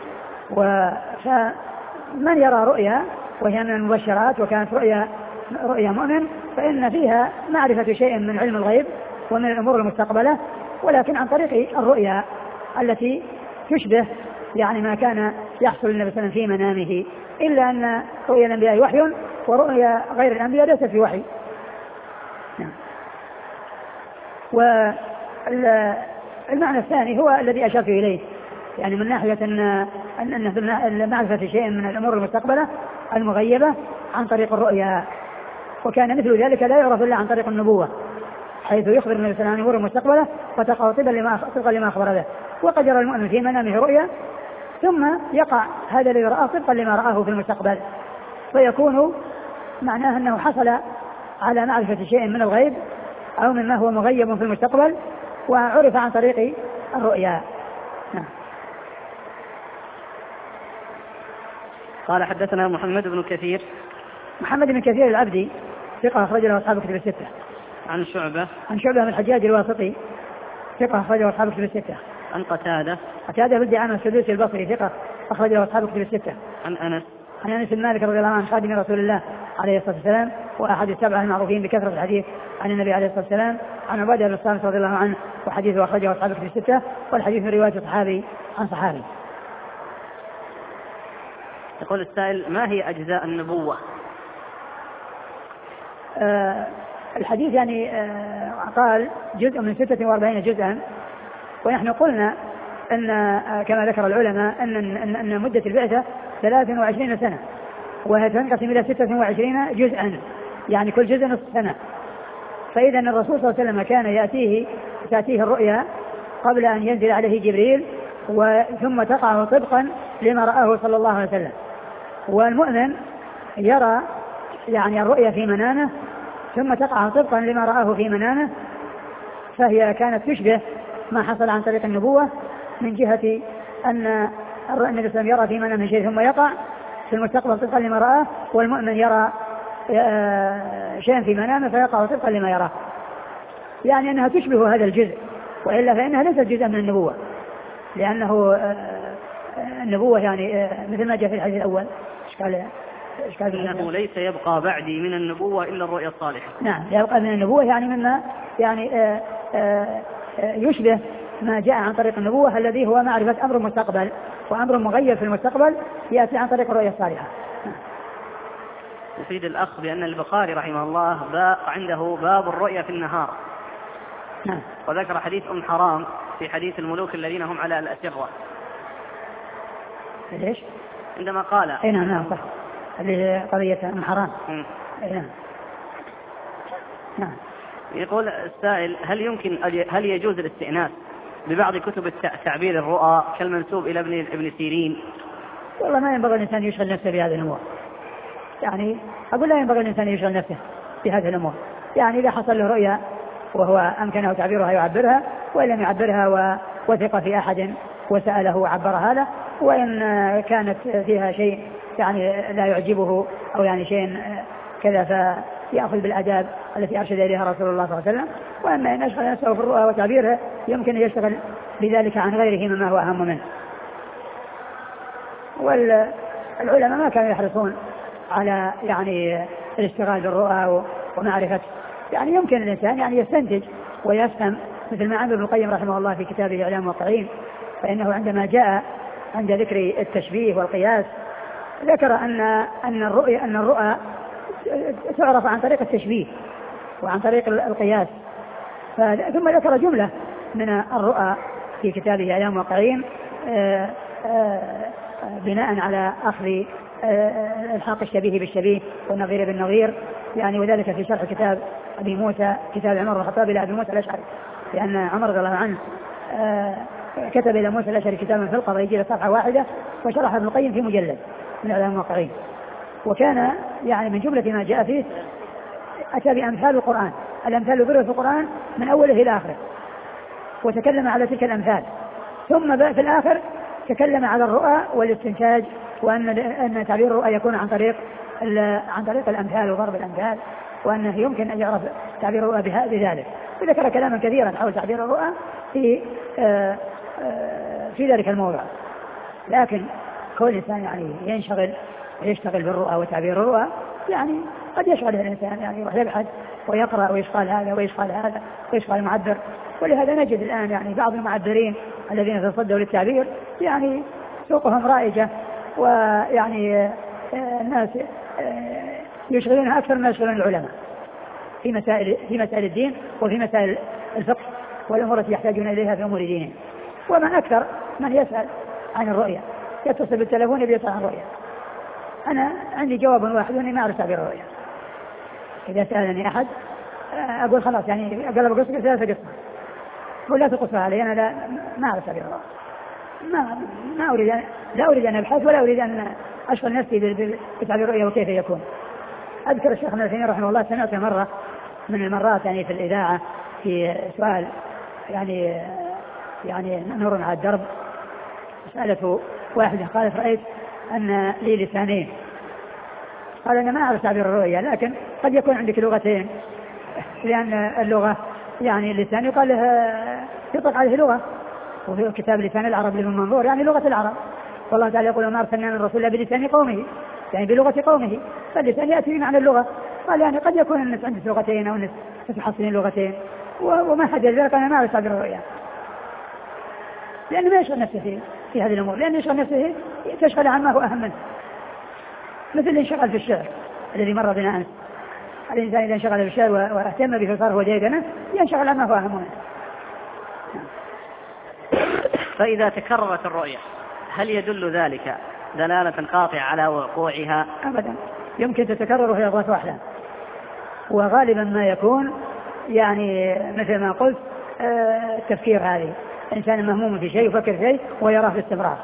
فمن يرى رؤيا وهي من المبشرات وكانت رؤيا رؤيا مؤمن فإن فيها معرفة شيء من علم الغيب ومن الأمور المستقبلة، ولكن عن طريق الرؤيا التي تشبه يعني ما كان يحصل للنبي صلى الله عليه وسلم في منامه، إلا أن رؤيا الأنبياء وحي ورؤيا غير الأنبياء ليست في وحي. نعم. والمعنى الثاني هو الذي أشرت إليه، يعني من ناحية أن أن معرفة شيء من الأمور المستقبلة المغيبة عن طريق الرؤيا، وكان مثل ذلك لا يعرف إلا عن طريق النبوة، حيث يخبر النبي صلى الله عليه وسلم عن الأمور المستقبلة وتقع طبقا لما طبقا لما أخبر به. وقد يرى المؤمن في منامه رؤيا ثم يقع هذا الذي رآه طبقا لما رآه في المستقبل، فيكون معناه أنه حصل على معرفة شيء من الغيب أو مما هو مغيب في المستقبل وعرف عن طريق الرؤيا. نعم. قال حدثنا محمد بن كثير. محمد بن كثير العبدي ثقة أخرج له أصحاب الكتب الستة. عن شعبة. عن شعبة بن الحجاج الواسطي ثقة أخرج له أصحاب الكتب الستة. عن قتادة. قتادة بن دعامة السدوسي البصري ثقة أخرج له أصحاب الكتب الستة. عن أنس. عن أنس بن مالك رضي الله عنه خادم رسول الله عليه الصلاة والسلام وأحد السبعة المعروفين بكثرة الحديث عن النبي عليه الصلاة والسلام. عن عبادة بن الصامت رضي الله عنه وحديثه أخرجه أصحاب الكتب الستة، والحديث من رواية صحابي عن صحابي. يقول السائل: ما هي أجزاء النبوة؟ آه الحديث يعني آه قال جزء من ستة وأربعين جزءا، ونحن قلنا أن آه كما ذكر العلماء أن, أن, أن مدة البعثة ثلاث وعشرين سنة، وهي تنقسم إلى ستة وعشرين جزءا، يعني كل جزء نصف سنة. فإذا الرسول صلى الله عليه وسلم كان يأتيه تأتيه الرؤيا قبل أن ينزل عليه جبريل، ثم تقع طبقا لما رآه صلى الله عليه وسلم. والمؤمن يرى يعني الرؤيا في منامه ثم تقع طبقا لما رآه في منامه، فهي كانت تشبه ما حصل عن طريق النبوة من جهة أن النبي صلى الله عليه وسلم يرى في منامه شيء ثم يقع في المستقبل طبقا لما رآه، والمؤمن يرى شيئا في منامه فيقع طبقا لما يراه، يعني أنها تشبه هذا الجزء، وإلا فإنها ليست جزءا من النبوة، لأنه النبوة يعني مثل ما جاء في الحديث الأول إشكال إشكال إنه ليس يبقى بعدي من النبوة إلا الرؤيا الصالحة. نعم، يبقى من النبوة يعني مما يعني آآ آآ يشبه ما جاء عن طريق النبوة الذي هو معرفة أمر مستقبل وأمر مغيب في المستقبل يأتي عن طريق الرؤيا الصالحة. يفيد الأخ بأن البخاري رحمه الله باب عنده باب الرؤيا في النهار. نعم. وذكر حديث أم حرام في حديث الملوك الذين هم على الأسرة. ليش؟ عندما قال أي نعم نعم صح، اللي قضية أم حرام. أي نعم. نعم. يقول السائل: هل يمكن هل يجوز الاستئناس ببعض كتب تعبير الرؤى كالمنسوب إلى ابن ابن سيرين؟ والله ما ينبغي الإنسان يشغل نفسه بهذه الأمور، يعني أقول لا ينبغي الإنسان يشغل نفسه بهذه الأمور، يعني إذا حصل له رؤيا وهو أمكنه تعبيرها يعبرها، وإن لم يعبرها ووثق في أحد وسأله وعبر هذا، وإن كانت فيها شيء يعني لا يعجبه أو يعني شيء كذا فيأخذ بالآداب التي أرشد إليها رسول الله صلى الله عليه وسلم. وأما إن أشغل نفسه في الرؤى وتعبيرها يمكن أن يشتغل بذلك عن غيره مما هو أهم منه. والعلماء ما كانوا يحرصون على يعني الاشتغال بالرؤى ومعرفة، يعني يمكن الإنسان يعني يستنتج ويفهم، مثل ما عمل ابن القيم رحمه الله في كتابه إعلام الموقعين، فإنه عندما جاء عند ذكر التشبيه والقياس ذكر أن أن الرؤى أن الرؤى تعرف عن طريق التشبيه وعن طريق القياس، ثم ذكر جملة من الرؤى في كتابه إعلام الموقعين بناء على أخذ الحاق الشبيه بالشبيه والنظير بالنظير، يعني وذلك في شرح كتاب أبي موسى كتاب عمر بن الخطاب إلى أبي موسى الأشعري، لأن عمر رضي الله عنه كتب إلى موسى الأشعري كتابا في القضاء يجي صفحة واحدة وشرح ابن القيم في مجلد من إعلام الموقعين. وكان يعني من جملة ما جاء فيه أتى بأمثال القرآن، الأمثال البر في القرآن من أوله إلى آخره، وتكلم على تلك الأمثال، ثم في الآخر تكلم على الرؤى والاستنتاج، وأن أن تعبير الرؤى يكون عن طريق عن طريق الأمثال وضرب الأمثال، وأنه يمكن أن يعرف تعبير الرؤى بذلك. وذكر كلاما كثيرا حول تعبير الرؤى في آآ آآ في ذلك الموضوع. لكن كل إنسان يعني ينشغل ويشتغل بالرؤى وتعبير الرؤى، يعني قد يشغل الإنسان يعني يروح يبحث ويقرأ ويشغل هذا ويشغل هذا ويشغل المعبر. ولهذا نجد الآن يعني بعض المعبرين الذين تصدوا للتعبير يعني سوقهم رائجة، ويعني الناس يشغلون أكثر ما يشغلون العلماء في مسائل في مسائل الدين وفي مسائل الفقه والأمور التي يحتاجون إليها في أمور دينهم. ومن أكثر من يسأل عن الرؤية، يتصل بالتلفون يسأل عن الرؤية. أنا عندي جواب واحد، وأني ما أعرف تعبير الرؤية. إذا سألني أحد أقول خلاص يعني أقلب قصة ثلاثة قصة، أقول لا تقصها علي، أنا لا ما أعرف تعبير الرؤية. ما ما أريد أن لا أريد أن أبحث ولا أريد أن أشغل نفسي بتعبير الرؤية وكيف يكون. أذكر الشيخ ابن عثيمين رحمه الله سمعت مرة من المرات يعني في الإذاعة في سؤال يعني يعني نور على الدرب، سألته واحدة قالت رأيت أن لي لسانين. قال أنا ما أعرف تعبير الرؤية، لكن قد يكون عندك لغتين، لأن اللغة يعني اللسان يقال له يطلق عليه لغة، وفي كتاب لسان العرب لابن منظور يعني لغة العرب. والله تعالى يقول ما أرسلنا من رسول الله بلسان قومه، يعني بلغة قومه، فاللسان يأتي معنى اللغة. قال يعني قد يكون الناس عندك لغتين أو الناس تتحصلين لغتين، وما حد ذلك. أنا ما أعرف تعبير الرؤية، لأنه ما يشغل نفسه في, في هذه الأمور، لأنه يشغل نفسه تشغل عما هو أهم منه، مثل الانشغال في الشعر الذي مر بنا أمس. الإنسان إذا انشغل بالشعر واهتم به صار هو ديدنه، ينشغل عما هو أهم منه. فإذا تكررت الرؤية هل يدل ذلك دلالة قاطعة على وقوعها؟ أبدا، يمكن تتكرر وهي أضغاث أحلام، وغالبا ما يكون يعني مثل ما قلت آه التفكير. هذه إنسان مهموم في شيء يفكر شيء ويراه باستمرار.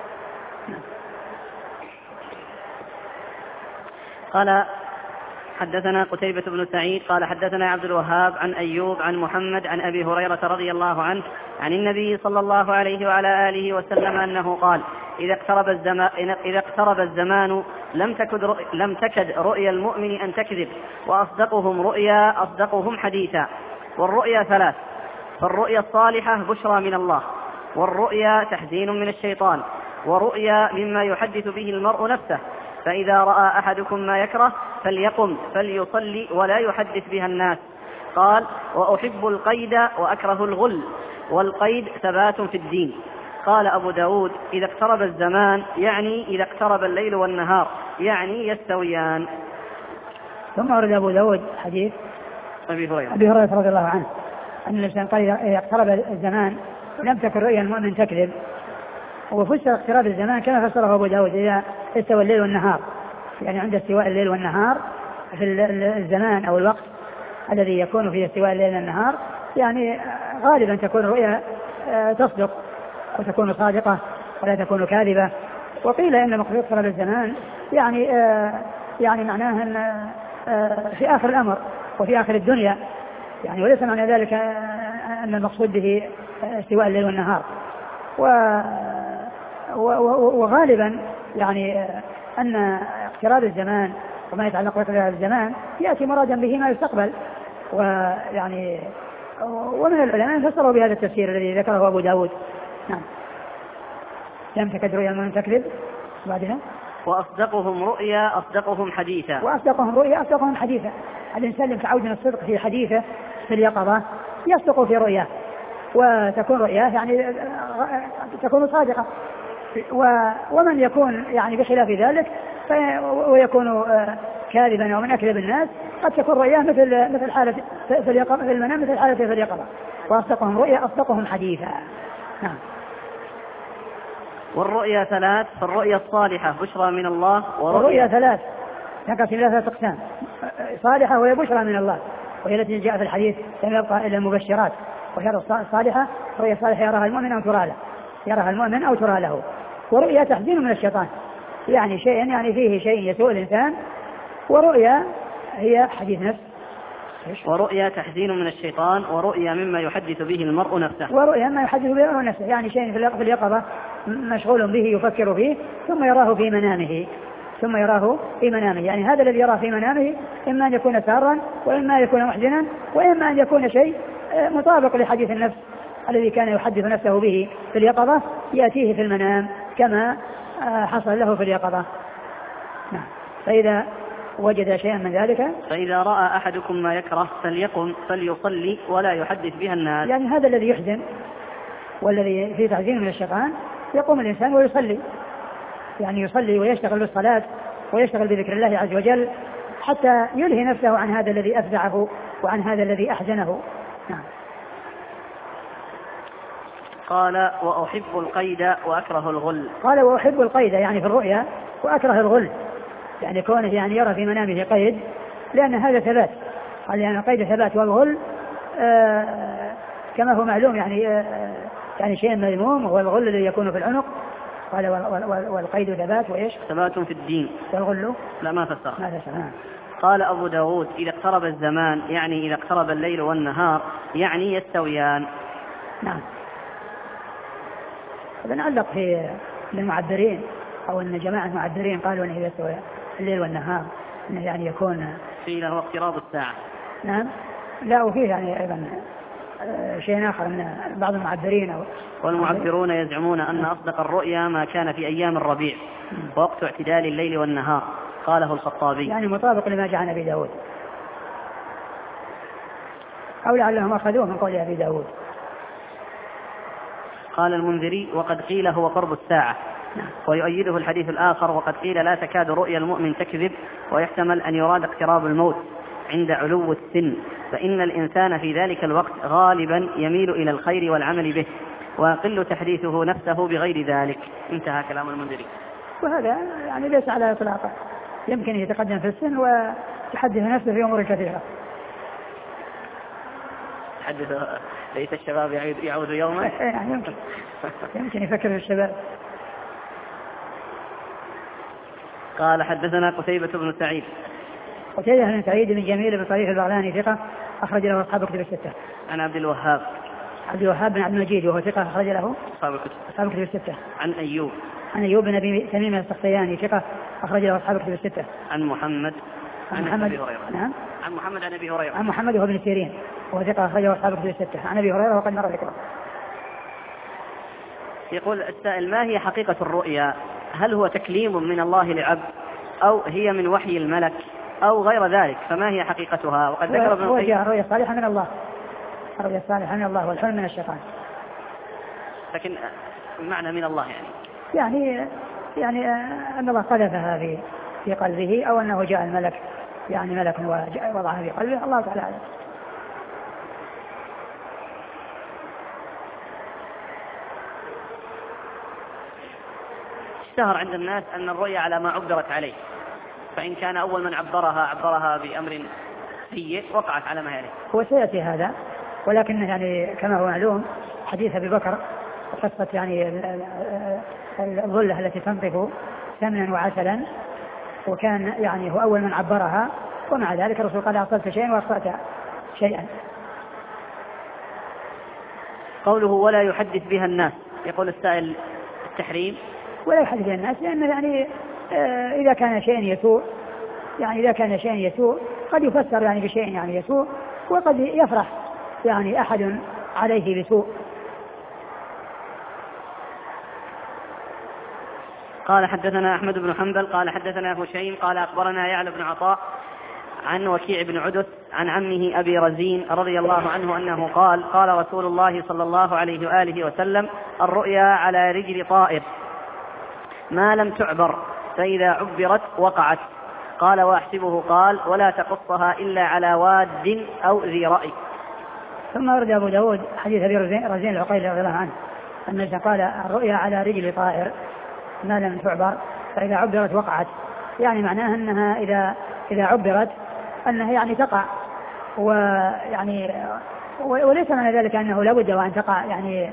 قال حدثنا قتيبة بن سعيد قال حدثنا عبد الوهاب عن أيوب عن محمد عن أبي هريرة رضي الله عنه عن النبي صلى الله عليه وعلى آله وسلم أنه قال إذا اقترب الزمان, إذا اقترب الزمان لم تكد, رؤ... لم تكد رؤيا المؤمن أن تكذب، وأصدقهم رؤيا أصدقهم حديثا. والرؤيا ثلاث: فالرؤيا الصالحة بشرى من الله، والرؤيا تحزين من الشيطان، ورؤيا مما يحدث به المرء نفسه. فإذا رأى أحدكم ما يكره فليقم فليصلي ولا يحدث بها الناس. قال: وأحب القيد وأكره الغل، والقيد ثبات في الدين. قال أبو داود: إذا اقترب الزمان يعني إذا اقترب الليل والنهار، يعني يستويان. ثم ورد أبو داود حديث أبي هريرة أبي هريرة رضي الله عنه أن الإنسان قال إذا اقترب الزمان لم تكن رؤيا المؤمن تكذب. وفسر اقتراب الزمان كما فسره أبو داود: إذا استوى الليل والنهار، يعني عند استواء الليل والنهار في الزمان أو الوقت الذي يكون فيه استواء الليل والنهار، يعني غالبا تكون الرؤيا تصدق أو تكون صادقة ولا تكون كاذبة. وقيل إن مقصود اقتراب الزمان يعني يعني معناه أن في آخر الأمر وفي آخر الدنيا، يعني وليس معنى ذلك أن المقصود به استواء الليل والنهار. وغالبا يعني أن اقتراب الزمان وما يتعلق باقتراب الزمان يأتي مرادا به ما يستقبل. ويعني ومن العلماء فسروا بهذا التفسير الذي ذكره أبو داود. نعم. لم تكد رؤيا من تكذب. بعدها: وأصدقهم رؤيا أصدقهم حديثا. وأصدقهم رؤيا أصدقهم حديثا. الإنسان متعود من الصدق في حديثه في اليقظة يصدق في رؤياه، وتكون رؤياه يعني تكون صادقة. ومن يكون يعني بخلاف ذلك ويكون كاذبا ومن أكذب الناس قد تكون رؤياه مثل مثل حالة في اليقظة في المنام مثل حالة في اليقظة. وأصدقهم رؤيا أصدقهم حديثا. نعم. والرؤيا ثلاث: فالرؤيا الصالحة بشرى من الله، والرؤيا ثلاث تنقسم إلى ثلاثة أقسام: صالحة وهي بشرى من الله، وهي التي جاء في الحديث لم يبقى إلا المبشرات. وهي الصالحة رؤيا صالحة يراها المؤمن أو ترى له يراها المؤمن أو ترى له. ورؤيا تحزين من الشيطان، يعني شيء يعني فيه شيء يسوء الإنسان. ورؤيا هي حديث نفس ورؤيا تحزين من الشيطان، ورؤيا مما يحدث به المرء نفسه. ورؤيا مما يحدث به المرء نفسه، يعني شيء في اليقظة مشغول به يفكر فيه ثم يراه في منامه ثم يراه في منامه يعني هذا الذي يراه في منامه إما أن يكون سارا وإما أن يكون محزنا وإما أن يكون شيء مطابق لحديث النفس الذي كان يحدث نفسه به في اليقظة يأتيه في المنام كما حصل له في اليقظة. نعم. فإذا وجد شيئا من ذلك فإذا رأى أحدكم ما يكره فليقم فليصلي ولا يحدث بها الناس. يعني هذا الذي يحزن والذي فيه تحزين من الشيطان يقوم الإنسان ويصلي، يعني يصلي ويشتغل بالصلاة ويشتغل بذكر الله عز وجل حتى يلهي نفسه عن هذا الذي أفزعه وعن هذا الذي أحزنه. نعم. قال وأحب القيد وأكره الغل. قال وأحب القيد يعني في الرؤيا وأكره الغل، يعني كونه يعني يرى في منامه قيد لأن هذا ثبات، قال لأن القيد ثبات والغل آه كما هو معلوم يعني آه يعني شيء مذموم وهو الغل الذي يكون في العنق. قال والقيد ثبات وإيش؟ ثبات في الدين. والغل لا ما فسر. ما فسر. قال أبو داود إذا اقترب الزمان يعني إذا اقترب الليل والنهار يعني يستويان. نعم. بنعلق في المعبرين أو أن جماعة المعبرين قالوا أنه إذا استوى الليل والنهار أنه يعني يكون قيل هو اقتراب الساعة. نعم. لا وفيه يعني أيضا شيء آخر من بعض المعبرين أو والمعبرون يزعمون أن أصدق الرؤيا ما كان في أيام الربيع وقت اعتدال الليل والنهار، قاله الخطابي. يعني مطابق لما جاء عن أبي داود أو لعلهم أخذوه من قول أبي داود. قال المنذري وقد قيل هو قرب الساعة. نعم. ويؤيده الحديث الآخر وقد قيل لا تكاد رؤيا المؤمن تكذب ويحتمل أن يراد اقتراب الموت عند علو السن، فإن الإنسان في ذلك الوقت غالبا يميل إلى الخير والعمل به ويقل تحديثه نفسه بغير ذلك. انتهى كلام المنذري. وهذا يعني ليس على إطلاقه، يمكن يتقدم في السن ويحدث نفسه في أمور كثيرة. حدث ليس الشباب يعود يوما. يعني يمكن يمكن يفكر في الشباب. قال حدثنا قتيبة بن سعيد. قتيبة بن سعيد بن جميل بن طريف البغلاني ثقة أخرج له أصحاب كتب الستة. عن عبد الوهاب. عبد الوهاب بن عبد المجيد وهو ثقة أخرج له أصحاب الكتب. أصحاب كتب الستة. عن أيوب. عن أيوب بن أبي تميم السختياني ثقة أخرج له أصحاب كتب الستة. عن محمد. عن محمد. نعم. عن محمد عن أبي هريرة. عن محمد وهو ابن سيرين وهو ثقة أخرج له أصحاب كتب الستة. عن أبي هريرة وقد مر ذكره. يقول السائل ما هي حقيقة الرؤيا؟ هل هو تكليم من الله لعبد أو هي من وحي الملك أو غير ذلك؟ فما هي حقيقتها؟ وقد ذكر ابن القيم الرؤيا الصالحة من الله. الرؤيا الصالحة من الله والحلم من الشيطان. لكن معنى من الله يعني يعني يعني أن الله قذفها في في قلبه أو أنه جاء الملك يعني ملك وضعها في قلبه، الله تعالى أعلم. اشتهر عند الناس أن الرؤيا على ما عبرت عليه، فإن كان أول من عبرها عبرها بأمر سيء وقعت على ما يليه. هو سيأتي هذا، ولكن يعني كما هو معلوم حديث أبي بكر وقصة يعني الظلة التي تنطف سمنا وعسلا، وكان يعني هو أول من عبرها، ومع ذلك الرسول قال أعطلت شيئا وأخطأت شيئا. قوله ولا يحدث بها الناس، يقول السائل التحريم ولا يحدث بها الناس، لأن يعني آه إذا كان شيء يسوء يعني إذا كان شيء يسوء قد يفسر يعني بشيء يعني يسوء، وقد يفرح يعني أحد عليه بسوء. قال حدثنا أحمد بن حنبل قال حدثنا هشيم قال أخبرنا يعلى بن عطاء عن وكيع بن عدس عن عمه أبي رزين رضي الله عنه أنه قال قال رسول الله صلى الله عليه وآله وسلم الرؤيا على رجل طائر ما لم تعبر فإذا عبرت وقعت. قال وأحسبه قال ولا تقصها إلا على واد أو ذي رأي. ثم ورد أبو داود حديث أبي رزين العقيلي رضي الله عنه أنه قال الرؤيا على رجل طائر ما لم تعبر فإذا عبرت وقعت، يعني معناها أنها إذا إذا عبرت أنها يعني تقع، ويعني وليس معنى ذلك أنه لا بد وأن تقع يعني،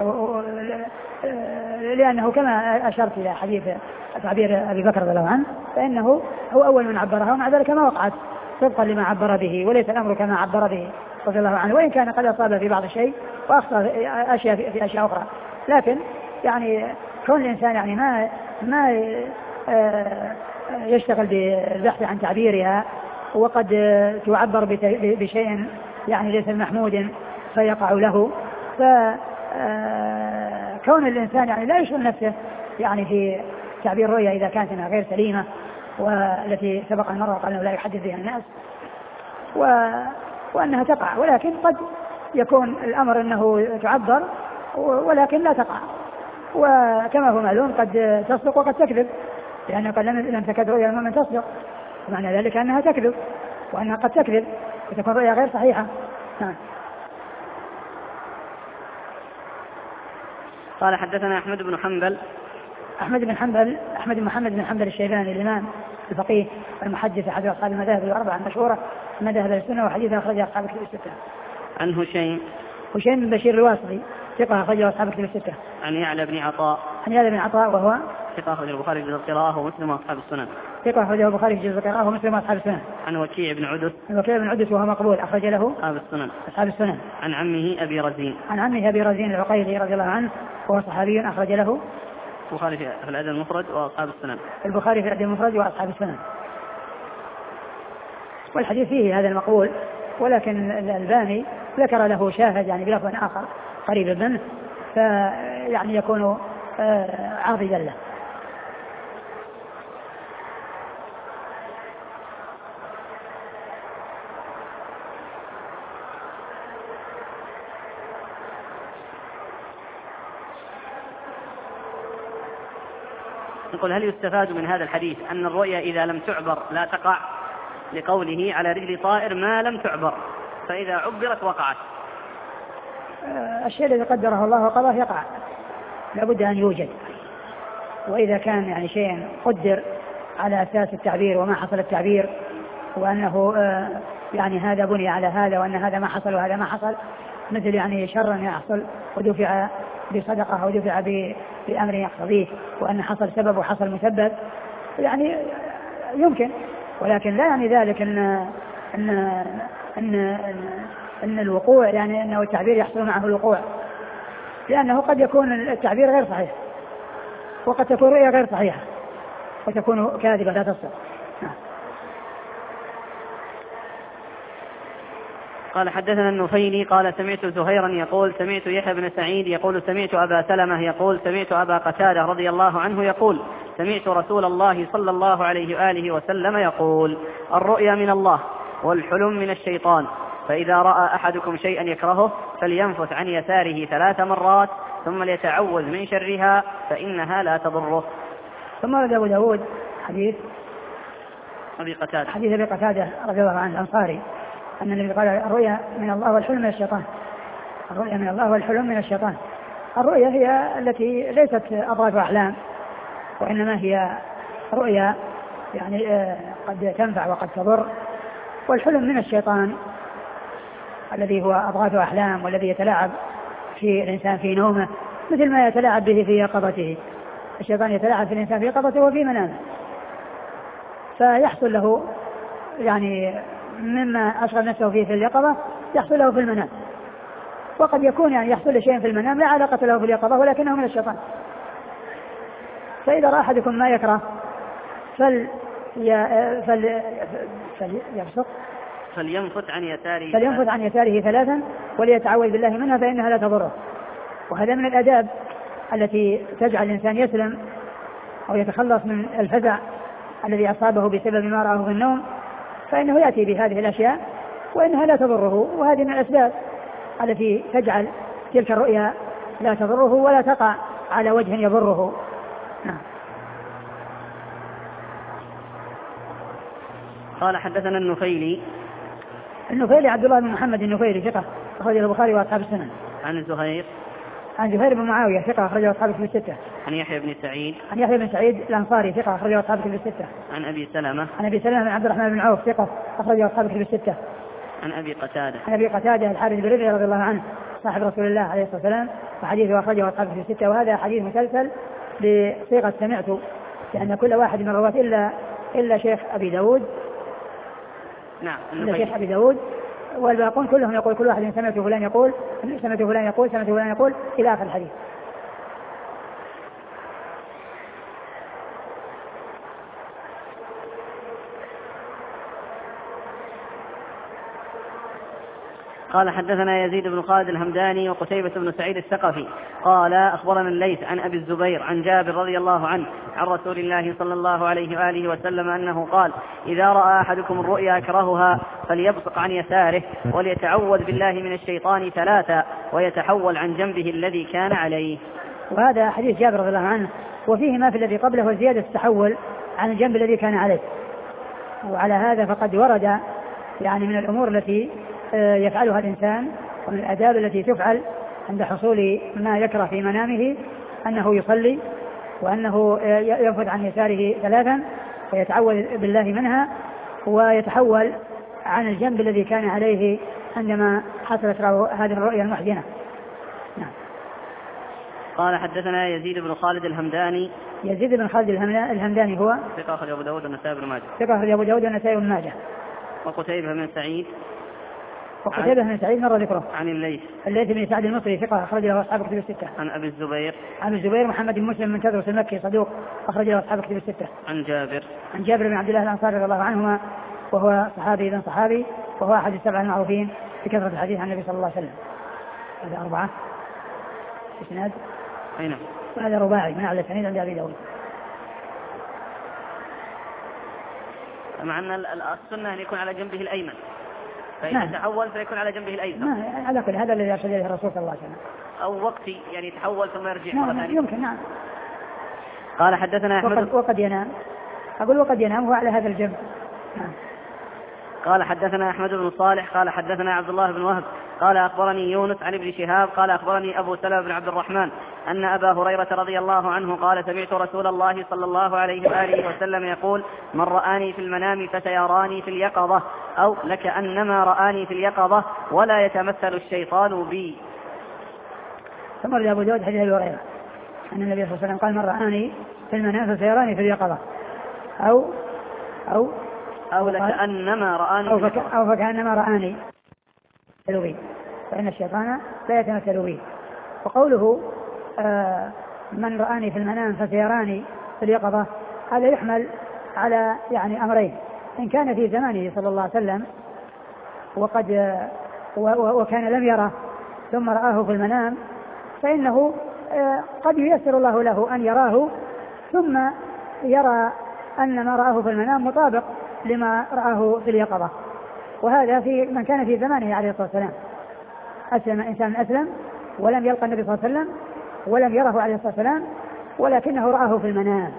لأنه كما أشرت إلى حديث تعبير أبي بكر رضي الله عنه فإنه هو أول من عبرها ومع ذلك ما وقعت، طبقا لما عبر به، وليس الأمر كما عبر به رضي الله عنه، وإن كان قد أصاب في بعض الشيء وأخطأ أشياء في أشياء أخرى، لكن يعني كون الإنسان يعني ما ما يشتغل بالبحث عن تعبيرها وقد تعبر بشيء يعني ليس محمود فيقع له، فكون الإنسان يعني لا يشغل نفسه يعني في تعبير الرؤيا إذا كانت انها غير سليمة، والتي سبق المرة قال انه لا يحدث بها الناس و... وأنها تقع، ولكن قد يكون الأمر أنه تعبر ولكن لا تقع، وكما هو معلوم قد تصدق وقد تكذب، لأنه قد لم تكد رؤيا من تصدق، معنى ذلك أنها تكذب وأنها قد تكذب وتكون رؤيا غير صحيحة. نعم. قال حدثنا أحمد بن حنبل. أحمد بن حنبل أحمد بن محمد بن حنبل الشيباني الإمام الفقيه المحدث أحد أصحاب المذاهب الأربعة المشهورة مذاهب السنة، وحديث أخرجه أصحاب الكتب الستة. عن هشيم هشيم بن بشير الواسطي ثقة أخرجه أصحاب الكتب الستة. عن يعلى بن عطاء عن يعلى بن عطاء وهو ثقة أخرجه البخاري في القراءة ومسلم وأصحاب السنن. ثقة أخرجه البخاري في القراءة ومسلم وأصحاب السنن. عن وكيع بن عدس وكيع بن عدس وهو مقبول أخرج له أصحاب السنن. أصحاب السنن. عن عمه أبي رزين عن عمه أبي رزين العقيلي رضي الله عنه وهو صحابي أخرج له البخاري في الأدب المفرد وأصحاب السنن. البخاري في الأدب المفرد وأصحاب السنن. والحديث فيه هذا المقبول، ولكن الألباني ذكر له شاهد يعني بلفظ آخر قريب منه، فيعني يكون عاضدا له. نقول هل يستفاد من هذا الحديث أن الرؤيا إذا لم تعبر لا تقع، لقوله على رجل طائر ما لم تعبر، فإذا عبرت وقعت؟ الشيء الذي قدره الله وقضاه يقع، لابد أن يوجد، وإذا كان يعني شيء قدر على أساس التعبير وما حصل التعبير، وأنه يعني هذا بني على هذا وأن هذا ما حصل وهذا ما حصل، مثل يعني شر يحصل ودفع بصدقة ودفع بأمر يقتضيه، وأن حصل سبب وحصل مسبب، يعني يمكن، ولكن لا يعني ذلك أن أن أن, أن الوقوع يعني أنه التعبير يحصل معه الوقوع، لأنه قد يكون التعبير غير صحيح، وقد تكون رؤية غير صحيحة وتكون كاذبة لا تصدق. قال حدثنا النفيلي قال سمعت زهيرا يقول سمعت يحيى بن سعيد يقول سمعت أبا سلمة يقول سمعت أبا قتادة رضي الله عنه يقول سمعت رسول الله صلى الله عليه وآله وسلم يقول الرؤيا من الله والحلم من الشيطان، فإذا رأى أحدكم شيئا يكرهه فلينفث عن يساره ثلاث مرات ثم ليتعوذ من شرها فإنها لا تضره. ثم ورد أبو داود حديث أبي قتادة حديث أبي قتادة رضي الله عنه الأنصاري أن النبي قال الرؤيا من الله والحلم من الشيطان. الرؤيا من الله والحلم من الشيطان. الرؤيا هي التي ليست أضغاث أحلام، وإنما هي رؤيا يعني قد تنفع وقد تضر. والحلم من الشيطان الذي هو أضغاث أحلام، والذي يتلاعب في الإنسان في نومه مثل ما يتلاعب به في يقظته. الشيطان يتلاعب في الإنسان في يقظته وفي منامه، فيحصل له يعني مما أشغل نفسه فيه في اليقظة يحصل له في المنام، وقد يكون يعني يحصل شيء في المنام لا علاقة له في اليقظة ولكنه من الشيطان. فإذا رأى أحدكم ما يكره فل فل فليبصق فلينفث عن يساره فلينفث عن يساره ثلاثا وليتعوذ بالله منها فإنها لا تضره. وهذا من الآداب التي تجعل الإنسان يسلم أو يتخلص من الفزع الذي أصابه بسبب ما رآه في النوم، فإنه يأتي بهذه الأشياء وإنها لا تضره، وهذه من الأسباب التي تجعل تلك الرؤيا لا تضره ولا تقع على وجه يضره. نعم. قال حدثنا النفيلي النفيلي عبد الله بن محمد النفيلي ثقة أخرجه البخاري وأصحاب السنن. عن زهير عن زهير بن معاوية ثقة أخرجه أصحاب الكتب الستة. عن يحيى بن سعيد عن يحيى بن سعيد الأنصاري ثقة أخرجه أصحاب الكتب الستة. عن أبي سلمة عن أبي سلمة بن عبد الرحمن بن عوف ثقة أخرجه أصحاب الكتب الستة. عن أبي قتادة عن أبي قتادة الحارث بن ربيعة رضي الله عنه صاحب رسول الله عليه الصلاة والسلام، وحديثه أخرجه أصحاب الكتب الستة. وهذا حديث مسلسل بصيغة سمعت، لأن كل واحد من الرواة إلا إلا شيخ أبي داود نعم عند شيخ أبي داود، والباقون كلهم يقول كل واحد سمعت فلان يقول سمعت فلان يقول سمعت فلان يقول إلى آخر الحديث. قال حدثنا يزيد بن خالد الهمداني وقتيبة بن سعيد الثقفي قال أخبرنا الليث عن أبي الزبير عن جابر رضي الله عنه عن رسول الله صلى الله عليه وآله وسلم أنه قال: إذا رأى أحدكم الرؤيا يكرهها فليبصق عن يساره وليتعوذ بالله من الشيطان ثلاثا ويتحول عن جنبه الذي كان عليه. وهذا حديث جابر رضي الله عنه، وفيه ما في الذي قبله زيادة التحول عن الجنب الذي كان عليه. وعلى هذا فقد ورد يعني من الأمور التي يفعلها الإنسان ومن الآداب التي تفعل عند حصول ما يكره في منامه أنه يصلي، وأنه ينفذ عن يساره ثلاثا ويتعوذ بالله منها ويتحول عن الجنب الذي كان عليه عندما حصلت هذه الرؤيا المحزنة. نعم. قال حدثنا يزيد بن خالد الهمداني. يزيد بن خالد الهمداني هو ثقة أخرج أبو داود والنسائي بن ماجه. ثقة أخرج أبو داود والنسائي بن ماجه. وقتيبة بن سعيد. وقتيبة بن سعيد مر ذكره. عن الليث. الليث بن سعد المصري ثقة أخرج له أصحاب كتب الستة. عن أبي الزبير. عن الزبير محمد بن مسلم من تدرس المكي صدوق أخرج له أصحاب كتب الستة. عن جابر. عن جابر بن عبد الله الأنصاري رضي الله عنهما وهو صحابي بن صحابي وهو أحد السبعة المعروفين بكثرة الحديث عن النبي صلى الله عليه وسلم. هذا أربعة إسناد. أي نعم. وهذا رباعي من أعلى السنين عند أبي داود. مع أن السنة أن يكون على جنبه الأيمن، فإذا تحول فيكون على جنبه الأيسر. على كل هذا الذي أرشد إليه الرسول صلى الله عليه وسلم. أو وقتي يعني يتحول ثم يرجع مرة ثانية. يمكن. نعم. قال حدثنا أحمد. وقد, وقد ينام. أقول وقد ينام هو على هذا الجنب. نعم. قال حدثنا أحمد بن صالح قال حدثنا عبد الله بن وهب قال أخبرني يونس عن ابن شهاب قال أخبرني أبو سلمة بن عبد الرحمن أن أبا هريرة رضي الله عنه قال: سمعت رسول الله صلى الله عليه وآله وسلم يقول: من رآني في المنام فسيراني في اليقظة، أو لكأنما رآني في اليقظة ولا يتمثل الشيطان بي. ثم رد أبو داود حديث أبي هريرة أن النبي صلى الله عليه وسلم قال: من رآني في المنام فسيراني في اليقظة، أو أو أو لكأنما رآني أو, فك أو فكأنما رآني بي، فإن الشيطان لا يتمثل بي. وقوله آه من رآني في المنام فسيراني في اليقظة هذا يحمل على يعني أمرين: إن كان في زمانه صلى الله عليه وسلم وقد آه وكان لم يره ثم رآه في المنام فإنه آه قد ييسر الله له أن يراه ثم يرى أن ما رآه في المنام مطابق لما رآه في اليقظة. وهذا في من كان في زمانه عليه الصلاة والسلام. أسلم إنسان أسلم ولم يلقى النبي صلى الله عليه وسلم ولم يره عليه الصلاة والسلام ولكنه رآه في المنام،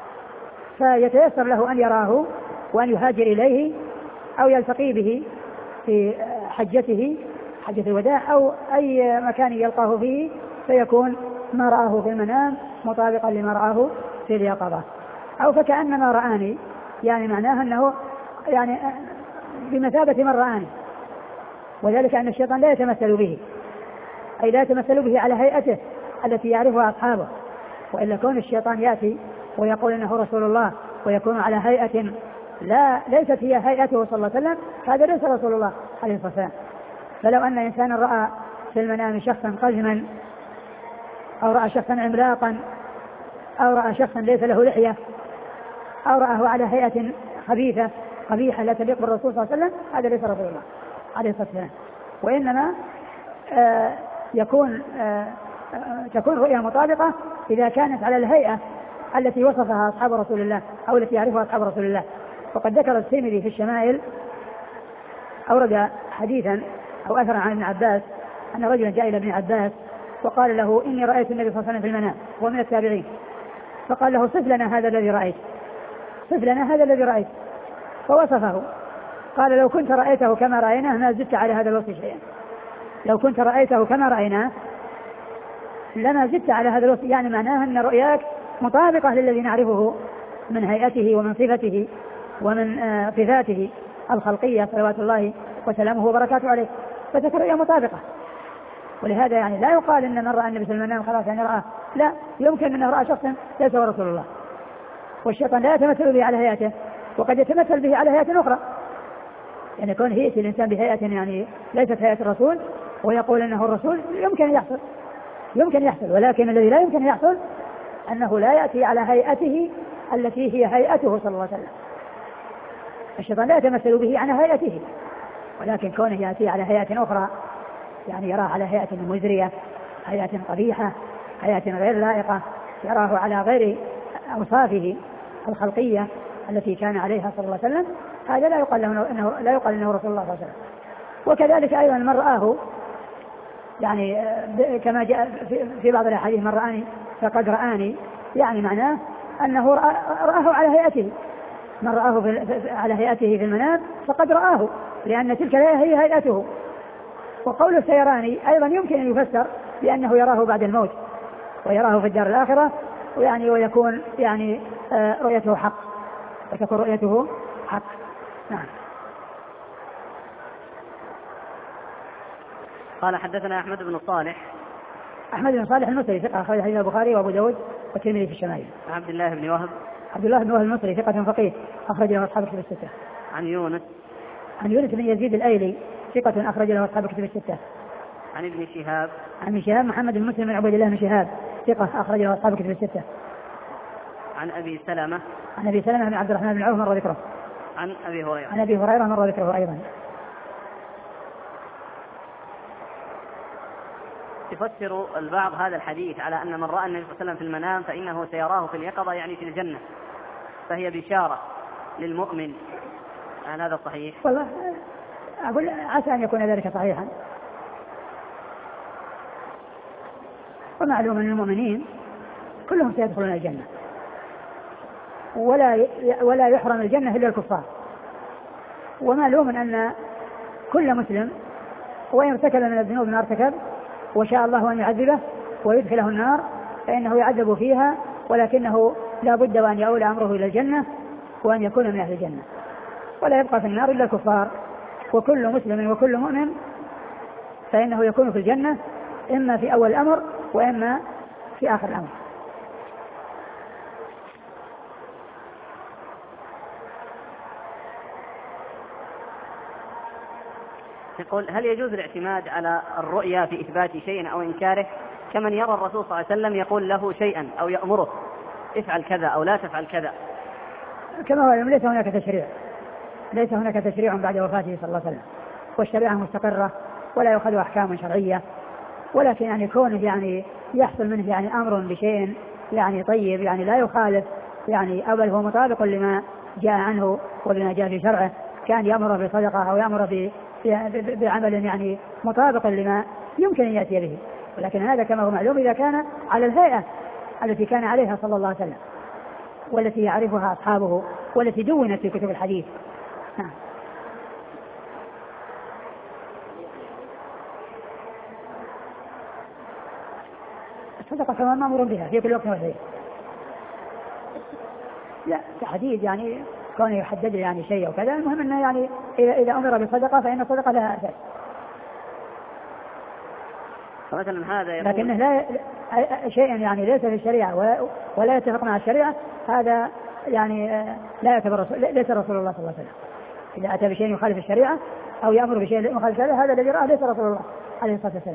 فيتيسر له أن يراه وأن يهاجر إليه أو يلتقي به في حجته حجة الوداع أو أي مكان يلقاه فيه، فيكون ما رآه في المنام مطابقا لما رآه في اليقظة. أو فكأنما رآني يعني معناه أنه يعني بمثابة من رآني، وذلك أن الشيطان لا يتمثل به، أي لا يتمثل به على هيئته التي يعرفها أصحابه، وإلا كون الشيطان يأتي ويقول إنه رسول الله ويكون على هيئة لا ليست هي هيئته صلى الله عليه وسلم، هذا ليس رسول الله عليه الصلاة والسلام. فلو أن إنسانا رأى في المنام شخصا قزما أو رأى شخصا عملاقا أو رأى شخصا ليس له لحية أو رآه على هيئة خبيثة قبيحة لا تليق بالرسول صلى الله عليه وسلم، هذا ليس رسول الله عليه الصلاة والسلام. وإنما آه يكون آه آه تكون رؤيا مطابقة إذا كانت على الهيئة التي وصفها أصحاب رسول الله أو التي يعرفها أصحاب رسول الله. وقد ذكر الترمذي في الشمائل أورد حديثا أو أثرا عن ابن عباس أن رجلا جاء إلى ابن عباس وقال له: إني رأيت النبي صلى الله عليه وسلم في المنام، هو من التابعين، فقال له: صف لنا هذا الذي رأيت، صف لنا هذا الذي رأيت. فوصفه، قال: لو كنت رأيته كما رأيناه ما زدت على هذا الوصف شيئا، لو كنت رأيته كما رأيناه لما زدت على هذا الوصف، يعني معناه أن رؤياك مطابقة للذي نعرفه من هيئته ومن صفته ومن صفاته الخلقية صلوات الله وسلامه وبركاته عليه، فتكون رؤيا مطابقة. ولهذا يعني لا يقال إن من رأى النبي صلى الله عليه وسلم خلاص يعني رأى، لا، يمكن أنه رأى شخصا ليس هو رسول الله، والشيطان لا يتمثل به على هيئته وقد يتمثل به على هيئة أخرى، يعني يكون يأتي الإنسان بهيئة يعني ليست هيئة الرسول ويقول أنه الرسول يمكن أن يحصل يمكن يحصل ولكن الذي لا يمكن أن يحصل أنه لا يأتي على هيئته التي هي هيئته صلى الله عليه وسلم. الشيطان لا يتمثل به على هيئته ولكن كونه يأتي على هيئة أخرى يعني يراه على هيئة مزرية هيئة قبيحة هيئة غير لائقة يراه على غير أوصافه الخلقية التي كان عليها صلى الله عليه وسلم هذا لا يقال له إنه لا يقال إنه رسول الله صلى الله عليه وسلم. وكذلك أيضا من رآه يعني كما جاء في بعض الأحاديث من رآني فقد رآني يعني معناه أنه رآه على هيئته من رآه على هيئته في المنام فقد رآه لأن تلك هي هيئته. وقول سيراني أيضا يمكن أن يفسر بأنه يراه بعد الموت ويراه في الدار الآخرة ويعني ويكون يعني رؤيته حق وتكون رؤيته حق. نعم. قال حدثنا أحمد بن صالح أحمد بن صالح المصري ثقة أخرج حديث البخاري وأبو داود والترمذي في الشمائل. عبد الله بن وهب عبد الله بن وهب المصري ثقة فقيه أخرج له أصحاب الكتب الستة. عن يونس عن يونس بن يزيد الأيلي ثقة أخرج له أصحاب الكتب الستة. عن ابن شهاب عن ابن شهاب محمد بن مسلم بن عبيد الله بن شهاب ثقة أخرج له أصحاب الكتب الستة. عن أبي سلمة عن أبي سلمة بن عبد الرحمن بن عوف مر ذكره. عن أبي هريرة عن أبي هريرة مر ذكره أيضا. يفسر البعض هذا الحديث على أن من رأى النبي صلى الله عليه وسلم في المنام فإنه سيراه في اليقظة يعني في الجنة فهي بشارة للمؤمن. هل هذا صحيح؟ والله أقول عسى أن يكون ذلك صحيحا. ومعلوم أن المؤمنين كلهم سيدخلون الجنة ولا ولا يحرم الجنة إلا الكفار. ومعلوم أن كل مسلم وإن ارتكب من الذنوب ما ارتكب وشاء الله أن يعذبه ويدخله النار فإنه يعذب فيها ولكنه لا بد وأن يؤول أمره إلى الجنة وأن يكون من أهل الجنة ولا يبقى في النار إلا الكفار. وكل مسلم وكل مؤمن فإنه يكون في الجنة إما في أول الأمر وإما في آخر الأمر. يقول هل يجوز الاعتماد على الرؤيا في إثبات شيء أو إنكاره كمن يرى الرسول صلى الله عليه وسلم يقول له شيئا أو يأمره افعل كذا أو لا تفعل كذا؟ كما هو ليس هناك تشريع ليس هناك تشريع بعد وفاته صلى الله عليه وسلم والشريعة مستقرة ولا يأخذ أحكام شرعية ولكن يعني كونه يعني يحصل منه يعني أمر بشيء يعني طيب يعني لا يخالف يعني أول هو مطابق لما جاء عنه ولما جاء في شرعه كان يأمر بصدقة أو يأمر بعمل يعني مطابق لما يمكن أن يأتي به ولكن هذا كما هو معلوم إذا كان على الهيئة التي كان عليها صلى الله عليه وسلم والتي يعرفها أصحابه والتي دونت في كتب الحديث. نعم. الصدقة كما مأمور بها في كل وقت وحين. لا تحديد يعني كونه يحدد يعني شيء أو كذا المهم أنه يعني إذا, إذا أمر بالصدقة فإن الصدقة لها أساس. مثلا هذا يقول لكنه لا شيء يعني ليس في الشريعة ولا يتفق مع الشريعة هذا يعني لا يعتبر ليس رسول الله صلى الله عليه وسلم. إذا أتى بشيء يخالف الشريعة أو يأمر بشيء مخالف الشريعة هذا الذي رآه ليس رسول الله عليه الصلاة والسلام.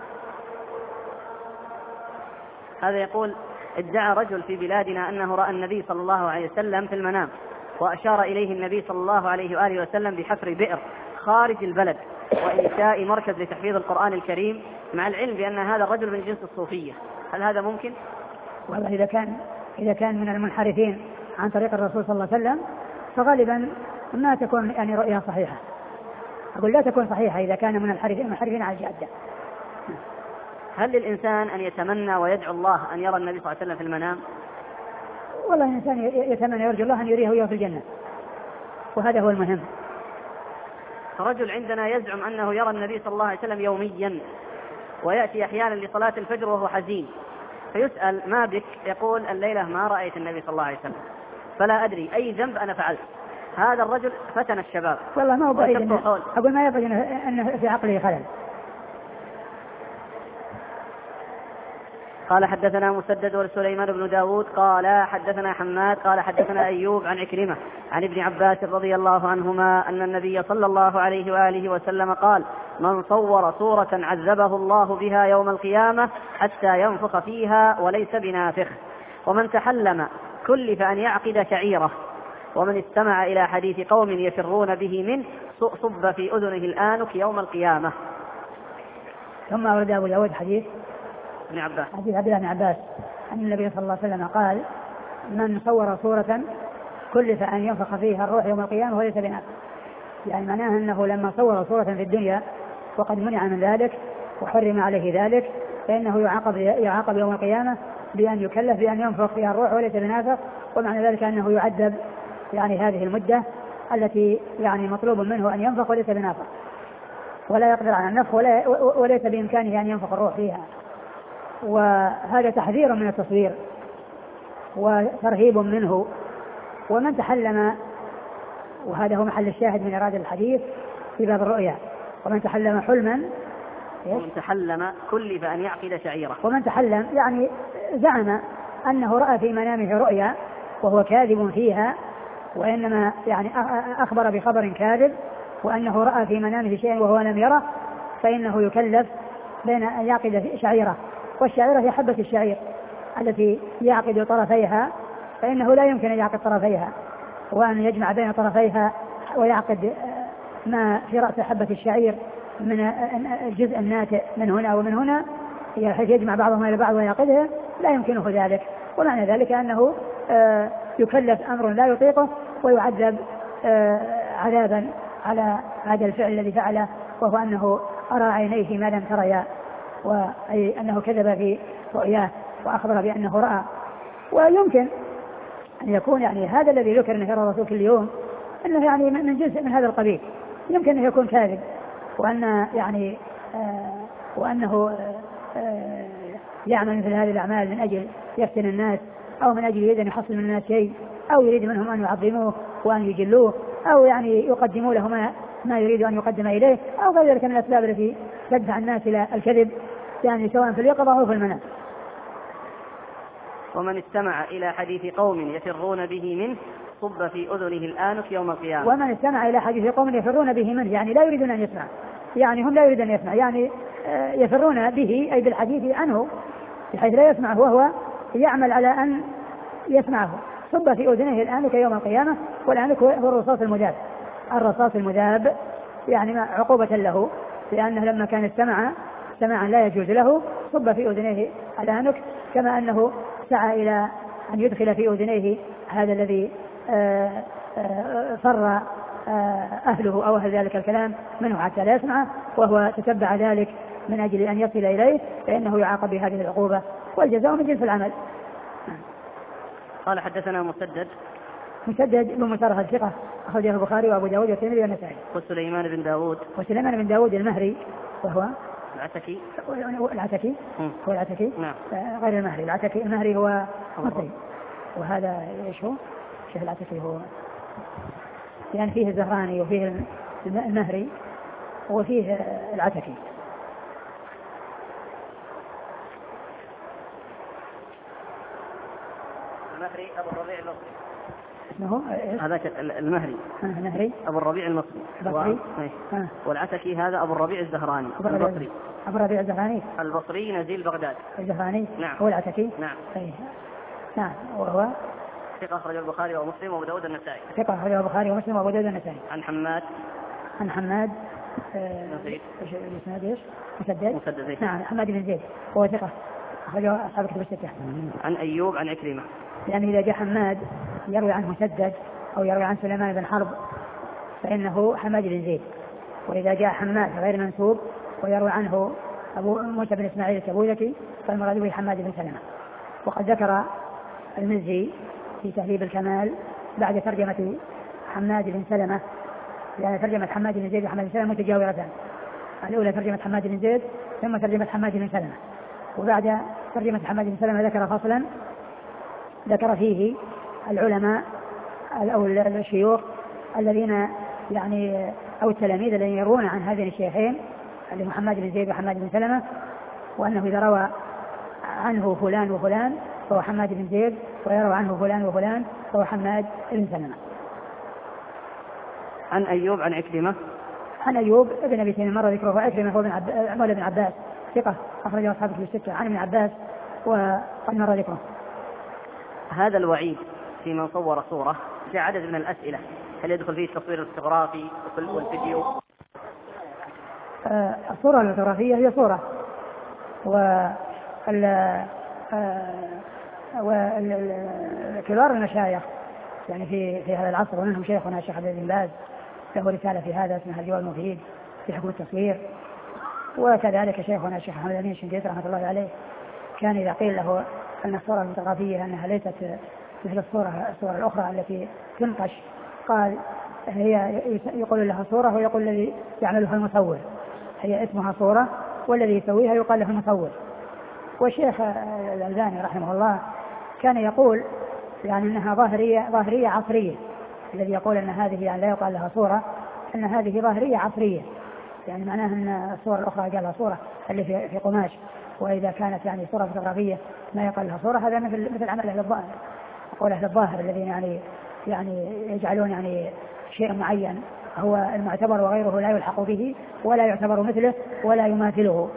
هذا يقول ادعى رجل في بلادنا أنه رأى النبي صلى الله عليه وسلم في المنام وأشار إليه النبي صلى الله عليه وآله وسلم بحفر بئر خارج البلد وإنشاء مركز لتحفيظ القرآن الكريم مع العلم بأن هذا الرجل من جنس الصوفية. هل هذا ممكن؟ والله إذا كان إذا كان من المنحرفين عن طريق الرسول صلى الله عليه وسلم فغالبا ما تكون يعني رؤيا صحيحة. أقول لا تكون صحيحة إذا كان من المنحرفين على الجادة. هل للإنسان أن يتمنى ويدعو الله أن يرى النبي صلى الله عليه وسلم في المنام؟ والله الإنسان يتمنى ويرجو الله أن يريه وهو في الجنة وهذا هو المهم. رجل عندنا يزعم أنه يرى النبي صلى الله عليه وسلم يوميا ويأتي أحيانا لصلاة الفجر وهو حزين فيسأل ما بك؟ يقول الليلة ما رأيت النبي صلى الله عليه وسلم فلا أدري أي ذنب أنا فعلت. هذا الرجل فتن الشباب. والله ما هو بعيد أقول ما يبعد أنه في عقله خلل قال حدثنا مسدد وسليمان بن داود قال حدثنا حماد قال حدثنا أيوب عن عكرمة عن ابن عباس رضي الله عنهما أن النبي صلى الله عليه وآله وسلم قال من صور صورة عذبه الله بها يوم القيامة حتى ينفخ فيها وليس بنافخ، ومن تحلم كلف أن يعقد شعيرة، ومن استمع إلى حديث قوم يفرون به منه صب في أذنه الآنك يوم القيامة. ثم أورد أبو داود حديث ابن عباس حديث عبد الله بن عباس أن النبي صلى الله عليه وسلم قال من صور صورة كلف أن ينفخ فيها الروح يوم القيامة وليس بنافخ، يعني معناه أنه لما صور صورة في الدنيا وقد منع من ذلك وحرم عليه ذلك فإنه يعاقب, يعاقب يوم القيامة بأن يكلف بأن ينفخ فيها الروح وليس بنافخ، ومعنى ذلك أنه يعذب يعني هذه المدة التي يعني مطلوب منه أن ينفخ وليس بنافخ، ولا يقدر على النفخ ولا وليس بإمكانه أن ينفخ الروح فيها. وهذا تحذير من التصوير وترهيب منه. ومن تحلم، وهذا هو محل الشاهد من إرادة الحديث في باب الرؤيا، ومن تحلم حلما ومن تحلم كلف أن يعقد شعيرة، ومن تحلم يعني زعم أنه رأى في منامه رؤيا وهو كاذب فيها، وإنما يعني أخبر بخبر كاذب، وأنه رأى في منامه شيئا وهو لم يره، فإنه يكلف بين أن يعقد شعيرة، والشعيرة هي حبة الشعير التي يعقد طرفيها، فإنه لا يمكن أن يعقد طرفيها وأن يجمع بين طرفيها ويعقد ما في رأس حبة الشعير من الجزء الناتئ من هنا ومن هنا حيث يجمع بعضهما إلى بعض ويعقدها، لا يمكنه ذلك. ومعنى ذلك أنه يكلف أمر لا يطيقه ويعذب عذابا على هذا الفعل الذي فعله، وهو أنه أرى عينيه ما لم تريا، وأي أنه كذب في رؤياه وأخبر بأنه رأى. ويمكن أن يكون يعني هذا الذي ذكر أنه يرى الرسول كل يوم أنه يعني من جزء من هذا القبيل، يمكن أن يكون كاذب، وأن يعني آه وأنه آه آه يعمل مثل هذه الأعمال من أجل يفتن الناس، أو من أجل يريد أن يحصل من الناس شيء، أو يريد منهم أن يعظموه وأن يجلوه، أو يعني يقدموا له ما, ما يريد أن يقدم إليه، أو غير ذلك من الأسباب التي تدفع الناس إلى الكذب، يعني سواء في اليقظة أو في المنام. ومن استمع إلى حديث قوم يفرون به منه صب في أذنه الآنك يوم القيامة. ومن استمع إلى حديث قوم يفرون به منه، يعني لا يريدون أن يسمع، يعني هم لا يريدون أن يسمع، يعني يفرون به أي بالحديث عنه بحيث لا يسمعه وهو يعمل على أن يسمعه. صب في أذنه الآنك يوم القيامة، والآنك هو الرصاص المذاب، الرصاص المذاب يعني عقوبة له، لأنه لما كان استمع سماعا لا يجوز له صب في أذنيه الآنك، كما أنه سعى إلى أن يدخل في أذنيه هذا الذي فر أهله أو أهل ذلك الكلام منه حتى لا يسمعه، وهو تتبع ذلك من أجل أن يصل إليه، فإنه يعاقب بهذه العقوبة، والجزاء من جنس العمل. قال حدثنا مسدد مسدد بن مسرهد الثقة أخرجه البخاري وأبو داود والترمذي والنسائي. وسليمان بن داود وسليمان بن داود المهري وهو العتكي العتكي هو العتكي نعم. غير المهري، العتكي المهري هو مصري، وهذا ايش هو؟ شيخ العتكي هو يعني فيه الزهراني وفيه المهري وفيه العتكي. المهري أبو الربيع المصري اسمه هذاك المهري المهري أبو الربيع المصري البصري و... والعتكي هذا أبو الربيع الزهراني البصري. أبو الربيع الزهراني البصري نزيل بغداد. الزهراني نعم. هو العتكي. نعم. أيه. نعم. وهو ثقة أخرجه البخاري ومسلم وأبو داود النسائي. ثقة أخرجه البخاري ومسلم وأبو داود النسائي. عن حماد عن حماد زيد ايش الاسناد ايش؟ مسدد. مسدد زيد. نعم حماد بن زيد هو ثقة أخرجه أصحاب كتب الستة. عن أيوب عن عكرمة. يعني إذا جاء حماد يروي عن مسدد أو يروي عن سليمان بن حرب فإنه حماد بن زيد، وإذا جاء حماد غير منسوب ويروي عنه أبو موسى بن إسماعيل التبوذكي فالمراد به حماد بن سلمة. وقد ذكر المزي في تهذيب الكمال بعد ترجمة حماد بن سلمة، يعني ترجمة حماد بن زيد وحماد بن سلمة متجاورتان، الأولى ترجمة حماد بن زيد ثم ترجمة حماد بن سلمة، وبعد ترجمة حماد بن سلمة ذكر فصلا ذكر فيه العلماء أو الشيوخ الذين يعني أو التلاميذ الذين يروون عن هذين الشيخين اللي محمد بن زيد وحماد بن سلمة، وأنه إذا روى عنه فلان وفلان فهو حماد بن زيد، ويروى عنه فلان وفلان فهو حماد بن سلمة. عن أيوب عن عكرمة عن أيوب ابن أبي تميم مر ذكره، وعكرمة هو مولى بن عباس ثقة أخرجه أصحاب الكتب الستة عن ابن عباس وقد مر ذكره. هذا الوعيد في من صور صورة في عدد من الأسئلة، هل يدخل فيه التصوير الفوتوغرافي والفيديو؟ آه الصورة الفوتوغرافية هي صورة، وال آه وكبار المشايخ يعني في في هذا العصر، ومنهم شيخنا الشيخ عبد بن باز له رسالة في هذا اسمها الجواب المفيد في حكم التصوير، وكذلك شيخنا الشيخ محمد الأمين الشنقيطي رحمة الله عليه كان إذا قيل له أن الصورة الفوتوغرافية أنها ليست مثل الصورة الصور الأخرى التي تنقش، قال هي يقول لها صورة ويقول الذي يعملها المصور، هي اسمها صورة والذي يسويها يقال له المصور. والشيخ الألباني رحمه الله كان يقول يعني أنها ظاهرية ظاهرية عصرية، الذي يقول أن هذه يعني لا يقال لها صورة، أن هذه ظاهرية عصرية، يعني معناها أن الصور الأخرى قال لها صورة اللي في, في قماش، وإذا كانت يعني صورة فوتوغرافية ما يقال لها صورة، هذا مثل مثل عمل أهل الظاهر، أقول أهل الظاهر الذين يعني يعني يجعلون يعني شيء معين هو المعتبر وغيره لا يلحق به ولا يعتبر مثله ولا يماثله.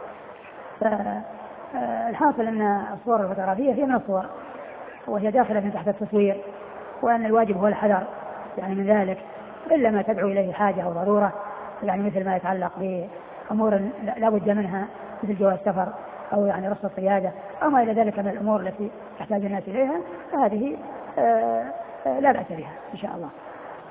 فالحاصل أن الصور الفوتوغرافية هي من الصور وهي داخلة تحت التصوير، وأن الواجب هو الحذر يعني من ذلك إلا ما تدعو إليه حاجة أو ضرورة، يعني مثل ما يتعلق بأمور لا بد منها مثل جواز سفر أو يعني رخصة قيادة أو ما إلى ذلك من الأمور التي يحتاج الناس إليها، فهذه آآ آآ لا بأس بها إن شاء الله.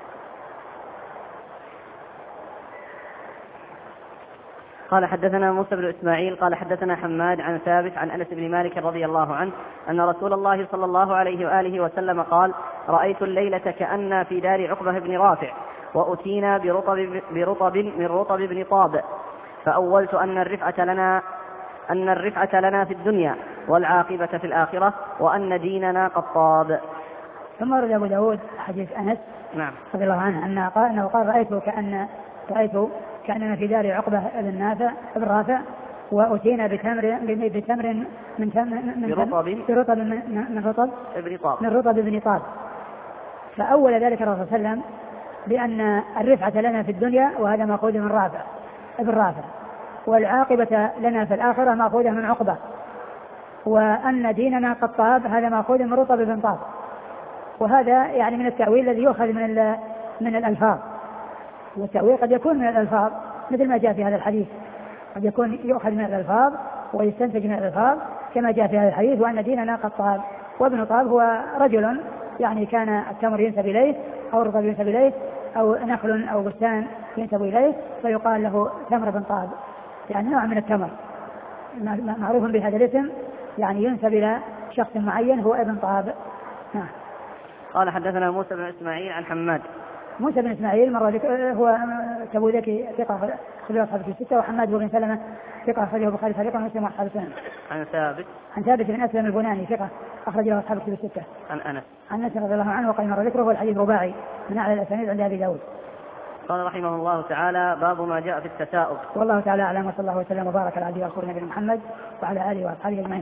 قال حدثنا موسى بن إسماعيل قال حدثنا حماد عن ثابت عن أنس بن مالك رضي الله عنه أن رسول الله صلى الله عليه وآله وسلم قال: رأيت الليلة كأن في دار عقبة بن رافع وأتينا برطب, برطب من رطب بن طاب، فأولت أن الرفعة لنا أن الرفعة لنا في الدنيا والعاقبة في الآخرة وأن ديننا قد طاب. ثم رد أبو داود حديث أنس نعم رضي الله عنه أنه قال, أنه قال رأيت كأن رأيت كأننا في دار عقبة بن نافع بن رافع وأتينا بتمر بتمر من من برطب برطب من, من رطب ابن طاب من رطب ابن طاب. فأول ذلك الرسول صلى الله عليه وسلم بأن الرفعة لنا في الدنيا وهذا مأخوذ من رافع ابن رافع، والعاقبة لنا في الآخرة مأخوذة من عقبة، وأن ديننا قد طاب هذا مأخوذ من رطب بن طاب. وهذا يعني من التأويل الذي يؤخذ من من الألفاظ، والتأويل قد يكون من الألفاظ مثل ما جاء في هذا الحديث، قد يكون يؤخذ من الألفاظ ويستنتج من الألفاظ كما جاء في هذا الحديث وأن ديننا قد طاب. وابن طاب هو رجل يعني كان التمر ينسب إليه أو الرطب ينسب إليه أو نخل أو بستان ينسب إليه فيقال له تمر بن طاب، يعني نوع من التمر معروف بهذا الاسم يعني ينسب إلى شخص معين هو ابن طاب. نعم. قال حدثنا موسى بن إسماعيل عن حماد. موسى بن إسماعيل مرة هو تبوذكي ثقة أخرجه أصحاب الكتب الستة، وحماد بن سلمة ثقة أخرجه البخاري تعليقا ومسلم وأصحاب السنن. عن ثابت عن ثابت بن أسلم البناني ثقة أخرجه أصحاب الكتب الستة. عن أنس عن أنس رضي الله عنه وقال مر ذكره، والحديث رباعي من أعلى الأسانيد عند أبي داود. قال رحمه الله تعالى: باب ما جاء في التثاؤب. والله تعالى أعلم، وصلى الله وسلم وبارك على عبده ورسوله نبينا محمد وعلى آله وأصحابه أجمعين.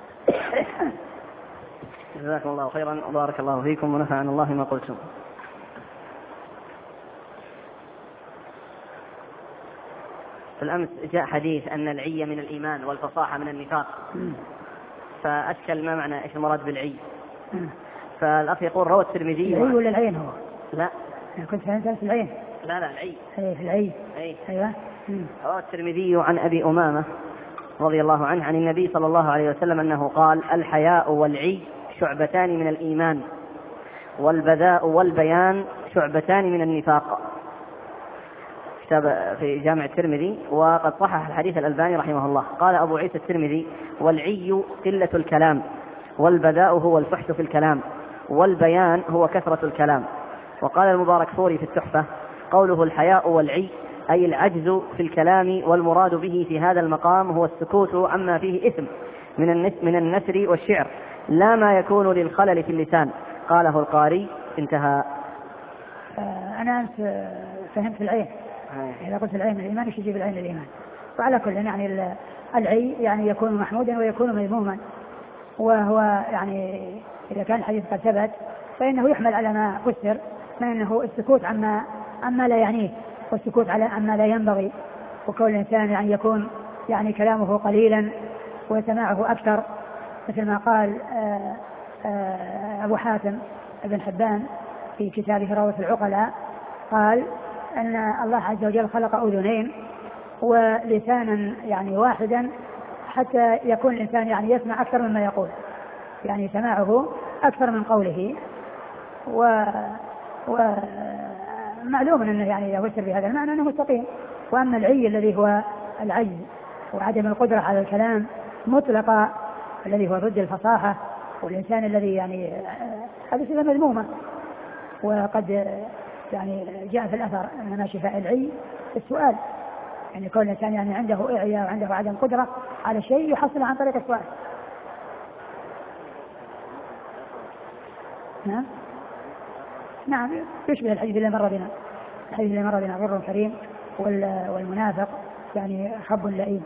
جزاكم الله خيرا وبارك الله فيكم ونفعنا الله ما قلتم. في الأمس جاء حديث أن العي من الإيمان والفصاحة من النفاق، فأشكل ما معنى إيش المراد بالعي؟ فالأخ يقول روى الترمذي. العي ولا العين هو؟ لا كنت فهمت في العين. لا لا العي. أي في العي. أي. أيوة. روى الترمذي عن أبي أمامة رضي الله عنه عن النبي صلى الله عليه وسلم أنه قال: الحياء والعي شعبتان من الإيمان والبذاء والبيان شعبتان من النفاق. كتاب في جامع الترمذي، وقد صحح الحديث الألباني رحمه الله. قال أبو عيسى الترمذي: والعي قلة الكلام، والبذاء هو الفحش في الكلام، والبيان هو كثرة الكلام. وقال المباركفوري في التحفة: قوله الحياء والعي أي العجز في الكلام، والمراد به في هذا المقام هو السكوت عما فيه إثم من النثر والشعر، لا ما يكون للخلل في اللسان. قاله القاري. انتهى. أنا فهمت العين. إذا قلت العين الإيمان إيش يجيب العين الإيمان؟ وعلى كل يعني العي يعني يكون محمودا ويكون مذموما، وهو يعني إذا كان الحديث قد ثبت فإنه يحمل على ما فسر من أنه السكوت عما عما لا يعنيه، والسكوت على عما لا ينبغي، وكون الإنسان يعني يكون يعني كلامه قليلا وسماعه أكثر، مثل ما قال آآ آآ أبو حاتم ابن حبان في كتابه روضة العقلاء، قال أن الله عز وجل خلق أذنين ولسانا يعني واحدا حتى يكون الإنسان يعني يسمع أكثر مما يقول، يعني سماعه أكثر من قوله. و ومعلوم أنه يعني يفسر بهذا المعنى أنه مستقيم. وأما العي الذي هو العجز وعدم القدرة على الكلام مطلقا الذي هو ضد الفصاحة، والإنسان الذي يعني هذه صفة مذمومة. وقد يعني جاء في الأثر أن شفاء العي السؤال، يعني كون الإنسان يعني عنده إعياء وعنده عدم قدرة على شيء يحصل عن طريق السؤال. نعم نعم يشبه الحديث اللي مر بنا، الحديث اللي مر بنا بر كريم والمنافق يعني حب لئيم.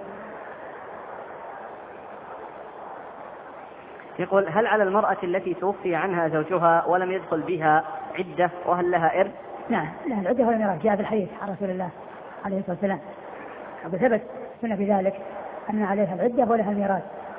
يقول: هل على المرأة التي توفي عنها زوجها ولم يدخل بها عدة وهل لها إرث؟ نعم لها العدة والميراث، جاء في الحديث عن رسول الله عليه الصلاة والسلام، وثبت السنة في ذلك أن عليها العدة ولها الميراث.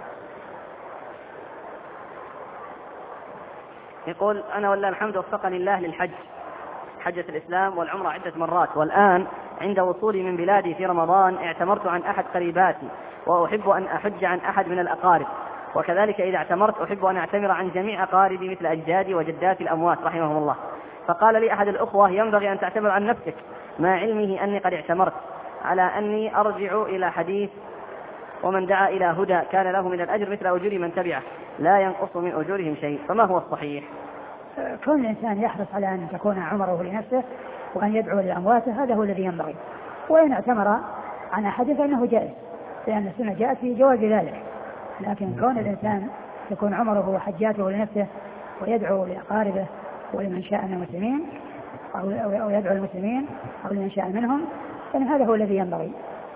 يقول: أنا والله الحمد وفقني الله للحج، حجة الإسلام والعمرة عدة مرات، والآن عند وصولي من بلادي في رمضان اعتمرت عن أحد قريباتي وأحب أن أحج عن أحد من الأقارب، وكذلك إذا اعتمرت أحب أن أعتمر عن جميع أقاربي مثل أجدادي وجداتي الأموات رحمهم الله. فقال لي أحد الأخوة: ينبغي أن تعتمر عن نفسك، مع علمه أني قد اعتمرت، على أني أرجع إلى حديث ومن دعا إلى هدى كان له من الأجر مثل أجور من تبعه لا ينقص من أجورهم شيء، فما هو الصحيح؟ كون الإنسان يحرص على أن تكون عمره لنفسه وأن يدعو لأمواته هذا هو الذي ينبغي، وإن اعتمر عن أحد فإنه جائز، لأن السنة جاءت في جواز ذلك. لكن كون الإنسان يكون عمره وحجاته لنفسه ويدعو لأقاربه ولمن شاء من المسلمين أو يدعو المسلمين أو لمن شاء منهم، فإن هذا هو الذي ينبغي.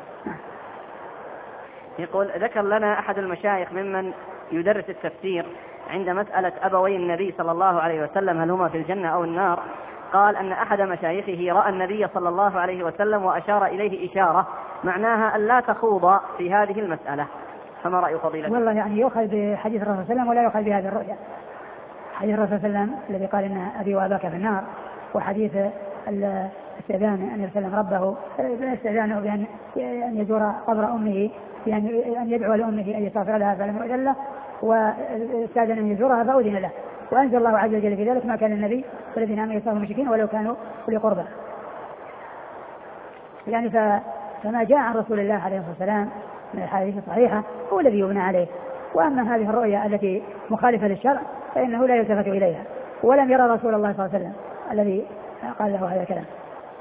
يقول: ذكر لنا أحد المشايخ ممن يدرس التفسير عند مسألة أبوي النبي صلى الله عليه وسلم هل هما في الجنة أو النار، قال أن أحد مشايخه رأى النبي صلى الله عليه وسلم وأشار إليه إشارة معناها أن لا تخوض في هذه المسألة، فما رأي فضيلتك؟ والله يعني يؤخذ بحديث الرسول صلى الله عليه وسلم ولا يؤخذ بهذه الرؤيا. حديث الرسول صلى الله عليه وسلم الذي قال إن أبي وأباك في النار، وحديث الاستئذان أن يسلم ربه، الاستئذان بأن يزور قبر أمه، يعني أن يدعو لأمه أن يستغفر لها فلم يؤذن له، واستأذن أن يزورها فأذن له، وأنزل الله عز وجل في ذلك: ما كان النبي والذين آمنوا يستغفرون المشركين ولو كانوا أولي قربى. يعني فما جاء عن رسول الله عليه الصلاة والسلام من الحديث الصحيحة هو الذي يبنى عليه. وأما هذه الرؤيا التي مخالفة للشرع فإنه لا يلتفت إليها، ولم يرى رسول الله صلى الله عليه وسلم الذي قال له هذا الكلام.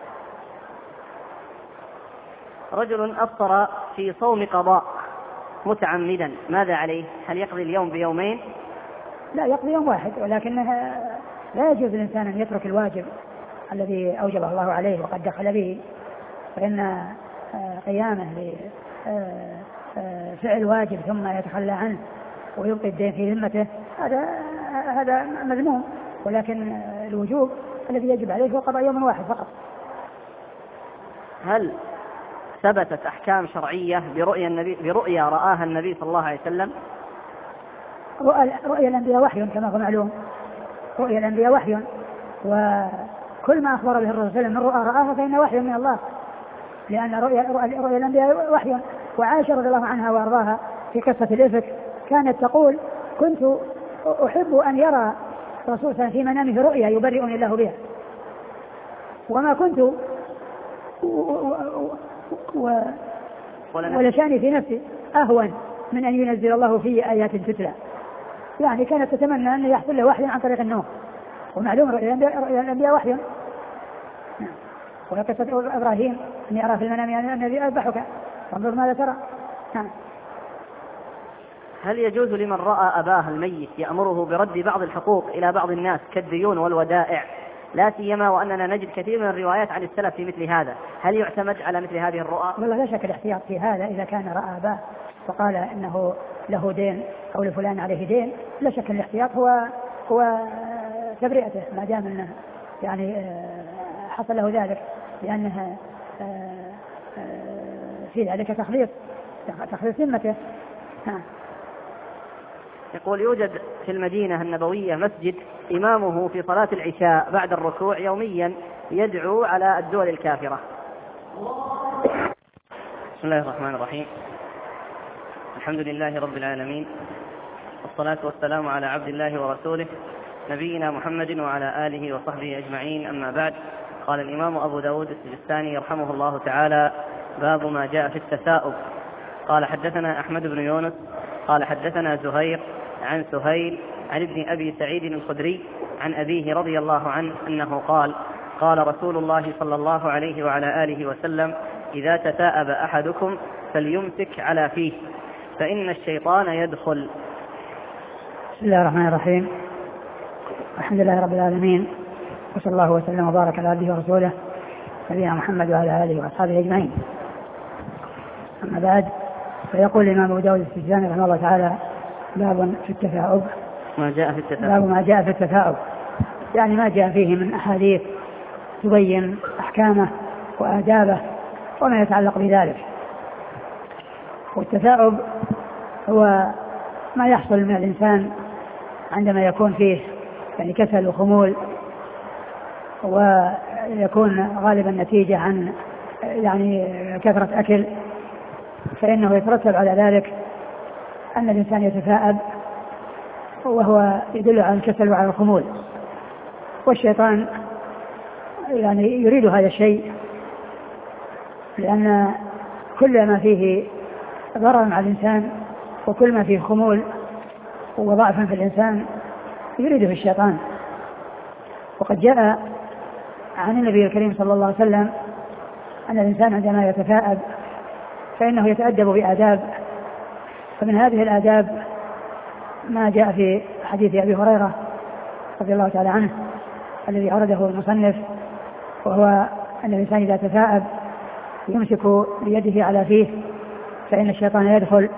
رجل أفطر في صوم قضاء متعمدا، ماذا عليه؟ هل يقضي اليوم بيومين؟ لا، يقضي يوم واحد، ولكنه لا يجوز للإنسان أن يترك الواجب الذي أوجبه الله عليه وقد دخل به، فإن قيامه لفعل واجب ثم يتخلى عنه ويبقي الدين في ذمته هذا هذا مذموم، ولكن الوجوب الذي يجب عليه هو قضاء يوم واحد فقط. هل ثبتت أحكام شرعية برؤيا النبي برؤيا رآها النبي صلى الله عليه وسلم؟ رؤيا الأنبياء وحي كما هو معلوم، رؤيا الأنبياء وحي، وكل ما أخبر به الرسول صلى الله عليه وسلم من رؤى رآها فإنه وحي من الله، لأن رؤيا, رؤيا الأنبياء وحي. وعائشة رضي الله عنها وأرضاها في قصة الإفك كانت تقول: كنت أحب أن يرى الرسول صلى الله عليه وسلم في منامه رؤيا يبرئني الله بها، وما كنت و... ولشاني في نفسي أهون من أن ينزل الله في آيات تتلى. يعني كانت تتمنى أن يحصل له وحي عن طريق النوم، ومعلوم رؤيا الأنبياء وحي. وقصة إبراهيم أني أرى في المنام أن النبي أذبحك فانظر ماذا ترى. هل يجوز لمن رأى أباه الميت يأمره برد بعض الحقوق إلى بعض الناس كالديون والودائع، لا سيما وأننا نجد كثير من الروايات عن السلف في مثل هذا، هل يعتمد على مثل هذه الرؤى؟ والله لا شك الاحتياط في هذا إذا كان رأى أباه فقال إنه له دين أو لفلان عليه دين، لا شك الاحتياط هو هو تبرئته ما دام أنه يعني حصل له ذلك، لأنه في ذلك تخليص تخليص ذمته. يقول يوجد في المدينة النبوية مسجد إمامه في صلاة العشاء بعد الركوع يوميا يدعو على الدول الكافرة. بسم الله الرحمن الرحيم. الحمد لله رب العالمين، والصلاة والسلام على عبد الله ورسوله نبينا محمد وعلى آله وصحبه أجمعين، أما بعد. قال الإمام أبو داود السجستاني رحمه الله تعالى: باب ما جاء في التثاؤب. قال حدثنا أحمد بن يونس قال حدثنا زهير عن سهيل عن ابن أبي سعيد الخدري عن أبيه رضي الله عنه أنه قال: قال رسول الله صلى الله عليه وعلى آله وسلم: إذا تثاءب أحدكم فليمسك على فيه فإن الشيطان يدخل. بسم الله الرحمن الرحيم. الحمد لله رب العالمين، وصلى الله وسلم وبارك على عبده ورسوله نبينا محمد وعلى آله وأصحابه أجمعين. أما بعد، فيقول الإمام أبو داود السجستاني رحمه الله تعالى: باب في التثاؤب. ما جاء في التثاؤب. باب ما جاء في التثاؤب، يعني ما جاء فيه من أحاديث تبين أحكامه وآدابه وما يتعلق بذلك. والتثاؤب هو ما يحصل من الإنسان عندما يكون فيه يعني كسل وخمول، ويكون غالبا نتيجة عن يعني كثرة أكل، فإنه يترتب على ذلك أن الإنسان يتثاءب، وهو يدل على الكسل وعلى الخمول. والشيطان يعني يريد هذا الشيء، لأن كل ما فيه ضرر على الإنسان وكل ما فيه خمول وضعفا في الإنسان يريده الشيطان. وقد جاء عن النبي الكريم صلى الله عليه وسلم أن الإنسان عندما يتثاءب فإنه يتأدب بآداب، فمن هذه الآداب ما جاء في حديث أبي هريرة رضي الله تعالى عنه الذي أورده المصنف، وهو أن الإنسان إذا تثاءب يمسك بيده على فيه فإن الشيطان يدخل،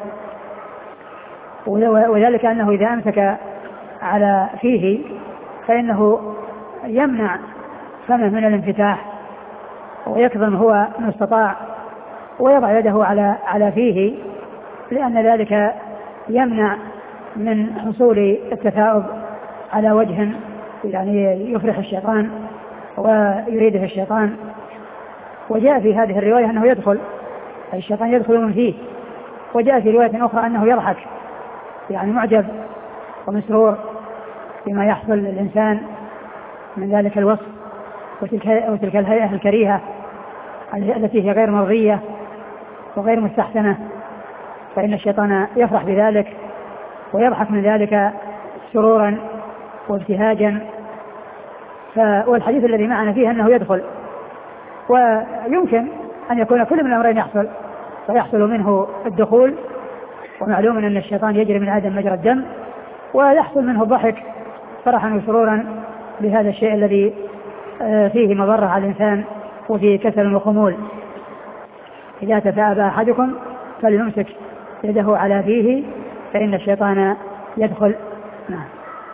وذلك أنه إذا أمسك على فيه فإنه يمنع فمه من الانفتاح ويكظم هو ما استطاع ويضع يده على على فيه، لأن ذلك يمنع من حصول التثاؤب على وجه يعني يفرح الشيطان ويريده الشيطان. وجاء في هذه الرواية أنه يدخل الشيطان يدخل من فيه، وجاء في رواية أخرى أنه يضحك يعني معجب ومسرور بما يحصل للإنسان من ذلك الوصف وتلك, وتلك الهيئة الكريهة التي هي غير مرضية وغير مستحسنة، فإن الشيطان يفرح بذلك ويضحك من ذلك سرورا وابتهاجا. والحديث الذي معنا فيه أنه يدخل، ويمكن أن يكون كل من الأمرين يحصل، فيحصل منه الدخول، ومعلوم أن الشيطان يجري من آدم مجرى الدم، ويحصل منه الضحك فرحا وسرورا بهذا الشيء الذي فيه مضرة على الإنسان وفيه كسل وخمول. إذا تثاءب أحدكم فليمسك يده على فيه فإن الشيطان يدخل. نعم.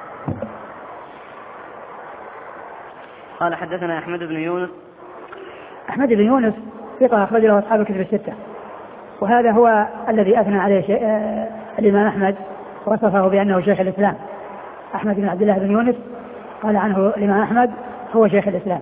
قال حدثنا أحمد بن يونس. أحمد بن يونس ثقة أخرج له أصحاب الكتب الستة، وهذا هو الذي أثنى عليه شيء آه الإمام أحمد وصفه بأنه شيخ الإسلام. أحمد بن عبد الله بن يونس قال عنه الإمام أحمد هو شيخ الإسلام.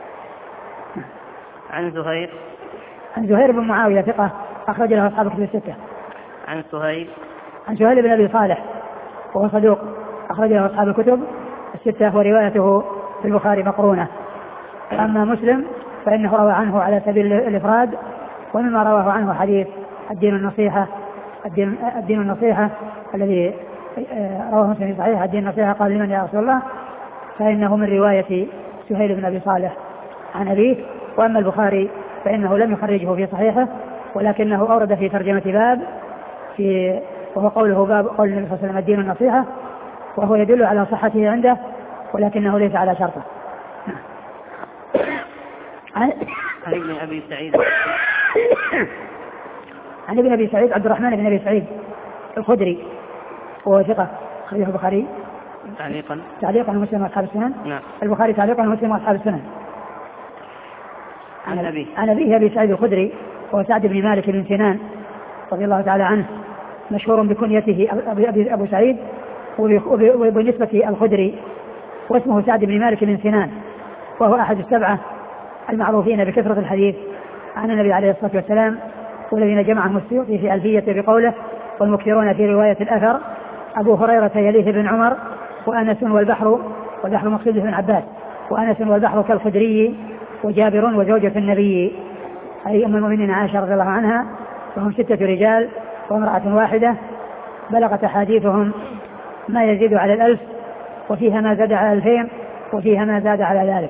عن زهير. عن زهير بن معاوية ثقة أخرج له أصحاب الكتب الستة. عن سهيل. عن سهيل بن أبي صالح وهو صدوق أخرج له أصحاب الكتب الستة، وروايته في البخاري مقرونة. أما مسلم فإنه روى عنه على سبيل الإفراد، ومما رواه عنه حديث الدين النصيحة الدين, الدين النصيحة الذي رواه مسلم في صحيح الدين النصيحة قال لمن يا رسول الله، فإنه من رواية سهيل بن أبي صالح عن أبيه. وأما البخاري فإنه لم يخرجه في صحيحه، ولكنه أورد في ترجمة باب في وهو قوله باب قول النبي صلى الله عليه وسلم الدين النصيحة، وهو يدل على صحته عنده ولكنه ليس على شرطه. عن ابن أبي سعيد عن ابن أبي سعيد عبد الرحمن بن أبي سعيد الخدري وهو ثقة أخرجه البخاري تعليقا تعليقا ومسلم وأصحاب السنن. نعم. البخاري تعليقا ومسلم وأصحاب السنن. عن أبيه عن أبيه أبي سعيد الخدري وهو سعد بن مالك بن سنان رضي الله تعالى عنه، مشهور بكنيته أبي أبو سعيد وبنسبة الخدري، واسمه سعد بن مالك بن سنان، وهو أحد السبعة المعروفين بكثرة الحديث عن النبي عليه الصلاة والسلام، والذين جمعهم السيوطي في ألفية بقوله والمكثرون في رواية الأثر أبو هريرة يليه بن عمر وأنس والبحر والبحر مقصود بن عباس وأنس والبحر كالخدري وجابر وزوجة النبي أي أم المؤمنين عائشة رضي الله عنها، وهم ستة رجال وامرأة واحدة، بلغت أحاديثهم ما يزيد على الألف، وفيها ما زاد على الألفين، وفيها ما زاد على ذلك.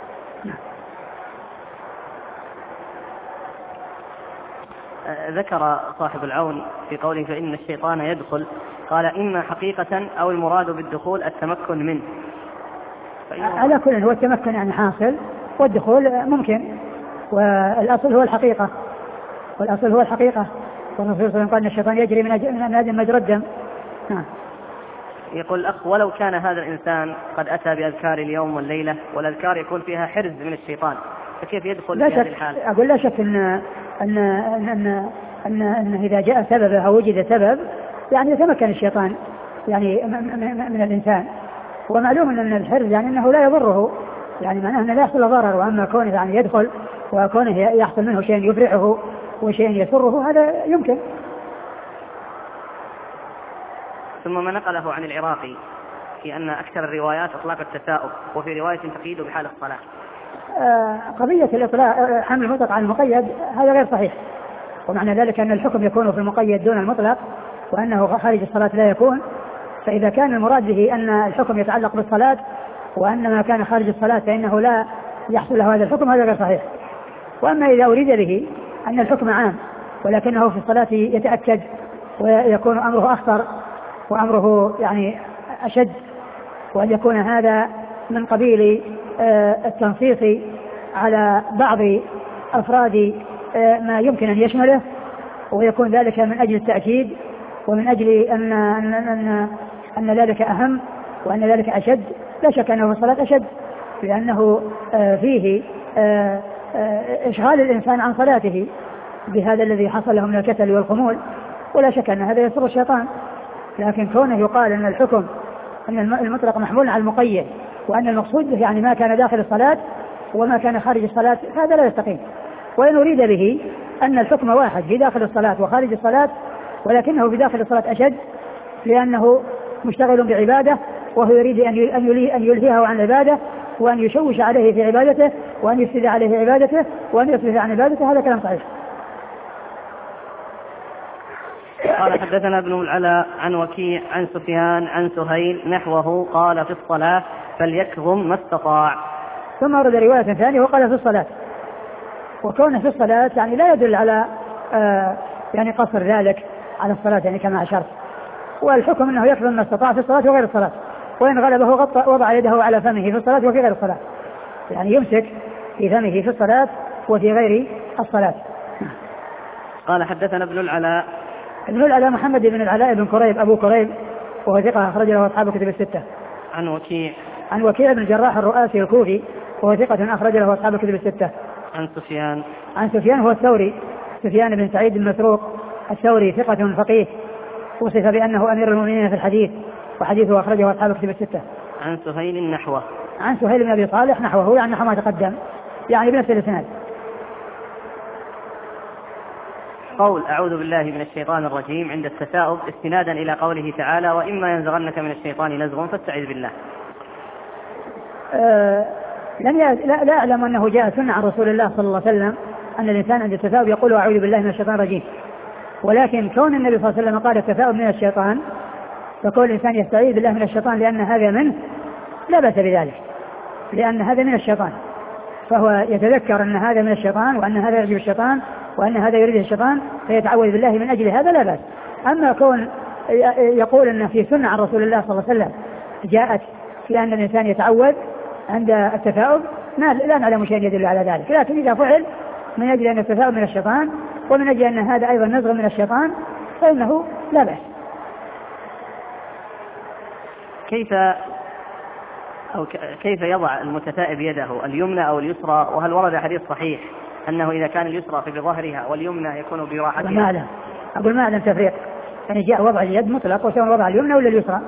ذكر صاحب العون في قوله فإن الشيطان يدخل، قال إما حقيقة أو المراد بالدخول التمكن منه. على كل هو التمكن يعني حاصل، والدخول ممكن، والأصل هو الحقيقة، والأصل هو الحقيقة، والرسول صلى الله عليه وسلم قال إن الشيطان يجري من آدم مجرى الدم. يقول الأخ ولو كان هذا الإنسان قد أتى بأذكار اليوم والليلة والأذكار يكون فيها حرز من الشيطان، فكيف يدخل في هذه الحال؟ أقول لا شك أن أن أن أن, أن, أن إذا جاء سبب أو وجد سبب يعني يتمكن الشيطان يعني من الإنسان، ومعلوم أن الحرز يعني أنه لا يضره، يعني معناه أنه لا يحصل ضرر، وأما كونه يعني يدخل وكونه يحصل منه شيء يفرحه وشيء يسره هذا يمكن. ثم ما نقله عن العراقي في أن أكثر الروايات إطلاق التثاؤب، وفي رواية تقييد بحال الصلاة. آه قضية الإطلاق حمل المطلق على المقيد هذا غير صحيح، ومعنى ذلك أن الحكم يكون في المقيد دون المطلق، وأنه خارج الصلاة لا يكون. فإذا كان المراد به أن الحكم يتعلق بالصلاة وأن ما كان خارج الصلاة فإنه لا يحصل له هذا الحكم هذا غير صحيح. وأما إذا أريد به أن الحكم عام ولكنه في الصلاة يتأكد ويكون أمره أخطر وأمره يعني أشد، وأن يكون هذا من قبيل التنصيص على بعض أفراد ما يمكن أن يشمله، ويكون ذلك من أجل التأكيد ومن أجل أن, أن, أن, أن ذلك أهم وأن ذلك أشد، لا شك أنه في الصلاة أشد، لأنه فيه إشغال الإنسان عن صلاته بهذا الذي حصل له من الكسل والخمول، ولا شك أن هذا يسر الشيطان. لكن كونه يقال أن الحكم أن المطلق محمول على المقيد وأن المقصود به يعني ما كان داخل الصلاة وما كان خارج الصلاة هذا لا يستقيم. وإن أريد به أن الحكم واحد في داخل الصلاة وخارج الصلاة، ولكنه في داخل الصلاة أشد لأنه مشتغل بعبادة وهو يريد أن يلهيه عن العبادة وأن يشوش عليه في عبادته وأن يفسد عليه عبادته وأن يصرف عن عبادته، هذا كلام صحيح. قال حدثنا ابن العلاء عن وكيع عن سفيان عن سهيل نحوه قال في الصلاة فليكظم ما استطاع. ثم ورد رواية ثانية وقال في الصلاة، وكونه في الصلاة يعني لا يدل على آه يعني قصر ذلك على الصلاة يعني كما أشرت، والحكم أنه يكظم ما استطاع في الصلاة وغير الصلاة، وإن غلبه غطى وضع يده على فمه في الصلاة وفي غير الصلاة، يعني يمسك في فمه في الصلاة وفي غير الصلاة. قال حدثنا ابن العلاء ابن العلاء محمد بن العلاء بن كريب أبو كريب وهو ثقة أخرج له أصحاب الكتب الستة. عن وكيع عن وكيع بن الجراح الرؤاسي الكوفي وهو ثقة أخرج له أصحاب الكتب الستة. عن سفيان عن سفيان هو الثوري سفيان بن سعيد المسروق الثوري ثقة فقيه، وصف بأنه أمير المؤمنين في الحديث وحديثه أخرجه أصحاب الكتب الستة. عن سهيل نحوه عن سهيل بن أبي صالح نحوه يعني نحو ما تقدم يعني بنفس الإسناد. قول أعوذ بالله من الشيطان الرجيم عند التثاؤب استنادا إلى قوله تعالى وإما ينزغنك من الشيطان نزغ فاستعذ بالله. أه لم ي... لا, لا أعلم أنه جاء سنة عن رسول الله صلى الله عليه وسلم أن الإنسان عند التثاؤب يقول أعوذ بالله من الشيطان الرجيم، ولكن كون النبي صلى الله عليه وسلم قال التثاؤب من الشيطان فكون الإنسان يستعيذ بالله من الشيطان لأن هذا منه لا بأس بذلك، لأن هذا من الشيطان، فهو يتذكر أن هذا من الشيطان وأن هذا يعجب الشيطان وأن هذا يريد الشيطان فيتعوذ بالله من أجل هذا لا بأس. أما كون يقول أن في سنة عن رسول الله صلى الله عليه وسلم جاءت في أن الإنسان يتعوذ عند التثاؤب لا نعلم شيء يدل على ذلك، لكن إذا فعل من أجل أن التثاؤب من الشيطان ومن أجل أن هذا أيضا نزغ من الشيطان فإنه لا بأس. كيف أو كيف يضع المتثائب يده اليمنى أو اليسرى؟ وهل ورد حديث صحيح أنه إذا كان اليسرى في بظهرها واليمنى يكون براحتها؟ ما أعلم أقول ما أعلم تفريق، يعني جاء وضع اليد مطلق وسواء وضع اليمنى ولا اليسرى.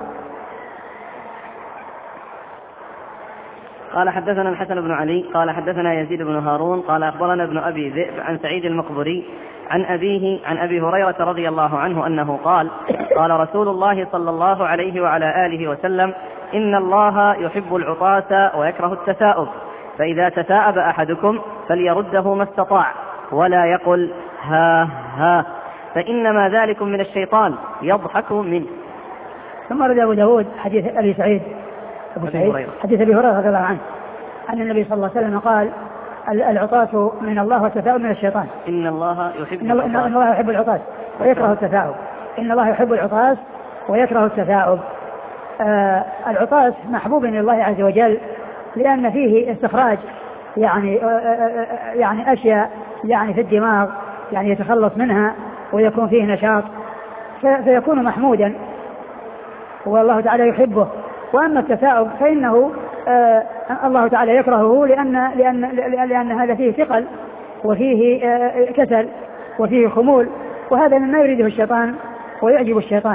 قال حدثنا الحسن بن علي قال حدثنا يزيد بن هارون قال أخبرنا ابن أبي ذئب عن سعيد المقبري عن أبيه عن أبي هريرة رضي الله عنه أنه قال قال رسول الله صلى الله عليه وعلى آله وسلم إن الله يحب العطاة ويكره التثاؤب، فإذا تثاءب أحدكم فليرده ما استطاع ولا يقل ها ها فإنما ذلكم من الشيطان يضحك منه. ثم رد أبو داود حديث أبي سعيد أبو سعيد حديث أبي هريرة رضي الله عنه أن النبي صلى الله عليه وسلم قال العطاة من الله والتثاؤب من الشيطان. إن الله يحب إن الله, إن الله يحب العطاة ويكره التثاؤب. إن الله يحب العطاة ويكره التثاؤب. آه العطاة محبوب من الله عز وجل لأن فيه استخراج يعني آه يعني أشياء يعني في الدماغ يعني يتخلص منها ويكون فيه نشاط فيكون محمودا والله تعالى يحبه. وأما التثاؤب فإنه آه الله تعالى يكرهه لأن, لأن, لأن هذا فيه ثقل وفيه آه كسل وفيه خمول، وهذا مما يريده الشيطان ويعجب الشيطان.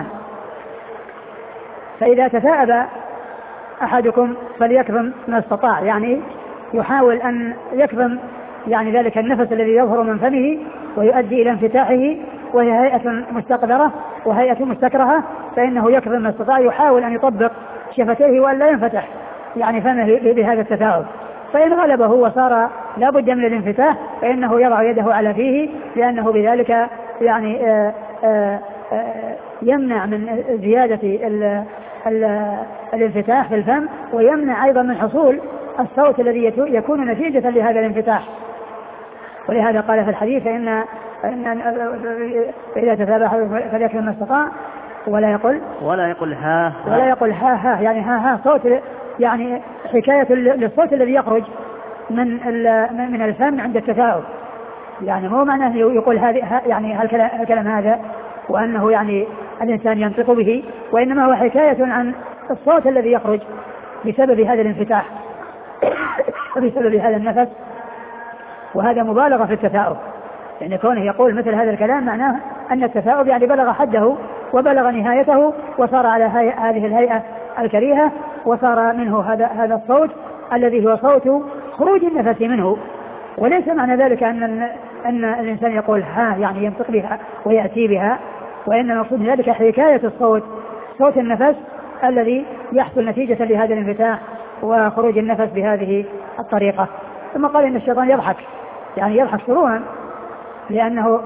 فإذا تثاءب أحدكم فليكظم ما استطاع، يعني يحاول أن يكظم يعني ذلك النفس الذي يظهر من فمه ويؤدي إلى انفتاحه، وهي هيئة مستقدرة وهيئة مستكرهة، فإنه يكظم ما استطاع، يحاول أن يطبق شفتيه وأن لا ينفتح يعني فمه بهذا التثاؤب. فإن غلبه وصار لا بد من الانفتاح فإنه يضع يده على فيه، لأنه بذلك يعني آآ آآ آآ يمنع من زيادة ال ال الانفتاح في الفم، ويمنع أيضا من حصول الصوت الذي يكون نتيجة لهذا الانفتاح. ولهذا قال في الحديث إن, إن إذا تثابح فليكن ما استطاع ولا يقول ولا يقول ها ها ولا يقول ها ها يعني ها ها صوت يعني حكاية للصوت الذي يخرج من من الفم عند التثاؤب. يعني مو معناه يقول هذه يعني هالكلام هذا وأنه يعني الإنسان ينطق به، وإنما هو حكاية عن الصوت الذي يخرج بسبب هذا الانفتاح وبسبب هذا النفس، وهذه مبالغة في التثاؤب. يعني كونه يقول مثل هذا الكلام معناه أن التثاؤب يعني بلغ حده وبلغ نهايته وصار على هذه الهيئة الكريهة، وصار منه هذا هذا الصوت الذي هو صوت خروج النفس منه. وليس معنى ذلك أن أن الإنسان يقول ها يعني ينطق بها ويأتي بها، وإنما المقصود ذلك حكاية الصوت، صوت النفس الذي يحصل نتيجة لهذا الانفتاح وخروج النفس بهذه الطريقة. ثم قال إن الشيطان يضحك، يعني يضحك سرورا لأنه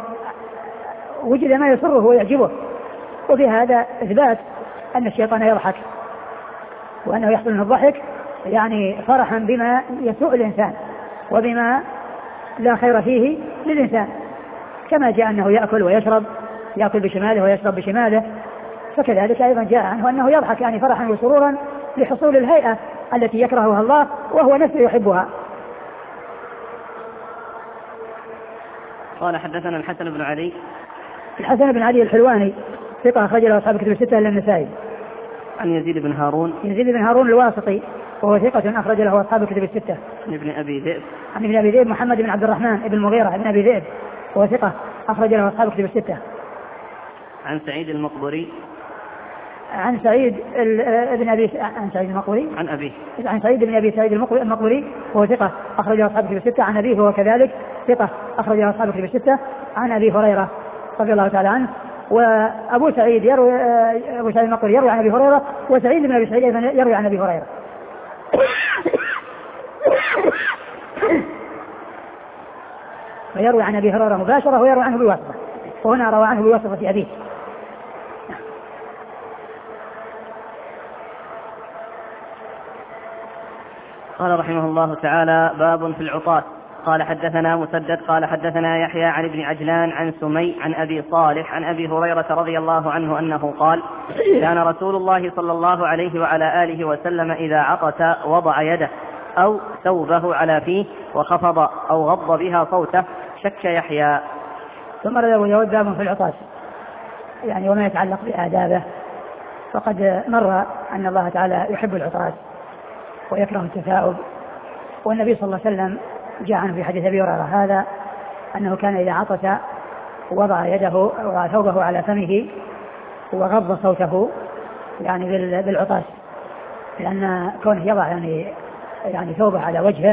وجد ما يسره ويعجبه، وفي هذا إثبات أن الشيطان يضحك وأنه يحصل منه الضحك يعني فرحا بما يسوء الإنسان وبما لا خير فيه للإنسان، كما جاء أنه يأكل ويشرب، يأكل بشماله ويشرب بشماله، فكذلك أيضا جاء عنه أنه يضحك يعني فرحا وسرورا لحصول الهيئة التي يكرهها الله وهو نفسه يحبها. قال حدثنا الحسن بن علي الحسن بن علي الحلواني ثقة أخرج له أصحاب الكتب الستة إلا النسائي. عن يزيد بن هارون يزيد بن هارون الواسطي وهو ثقة أخرج له أصحاب الكتب الستة. عن ابن أبي ذئب عن ابن أبي ذئب محمد بن عبد الرحمن بن المغيرة بن أبي ذئب وهو ثقة أخرج له أصحاب الكتب الستة. عن سعيد المقبري عن سعيد ابن أبي عن سعيد المقبري عن أبيه عن سعيد بن أبي سعيد المقبري وهو ثقة أخرج له أصحاب الكتب الستة. عن أبيه هو كذلك ثقة أخرج له أصحاب الكتب الستة. عن أبي هريرة رضي الله تعالى عنه. وأبو سعيد يروي أبو سعيد المقبري يروي عن أبي هريرة، وسعيد بن أبي سعيد أيضا يروي عن أبي هريرة. ويروي عن أبي هريرة مباشرة ويروي عنه بواسطة، وهنا روى عنه بواسطة أبيه. قال رحمه الله تعالى: باب في العطاة. قال حدثنا مسدد قال حدثنا يحيى عن ابن عجلان عن سمي عن أبي صالح عن أبي هريرة رضي الله عنه أنه قال: كان رسول الله صلى الله عليه وعلى آله وسلم إذا عطس وضع يده أو ثوبه على فيه وخفض أو غض بها صوته. شك يحيى. ثم رد أبو داود باب في العطاس يعني وما يتعلق بآدابه. فقد مر أن الله تعالى يحب العطاس ويكره التثاؤب، والنبي صلى الله عليه وسلم جاء عنه في حديث أبي هريرة هذا أنه كان إذا عطس وضع يده وضع ثوبه على فمه وغض صوته يعني بالعطاس، لأن كونه يضع يعني يعني ثوبه على وجهه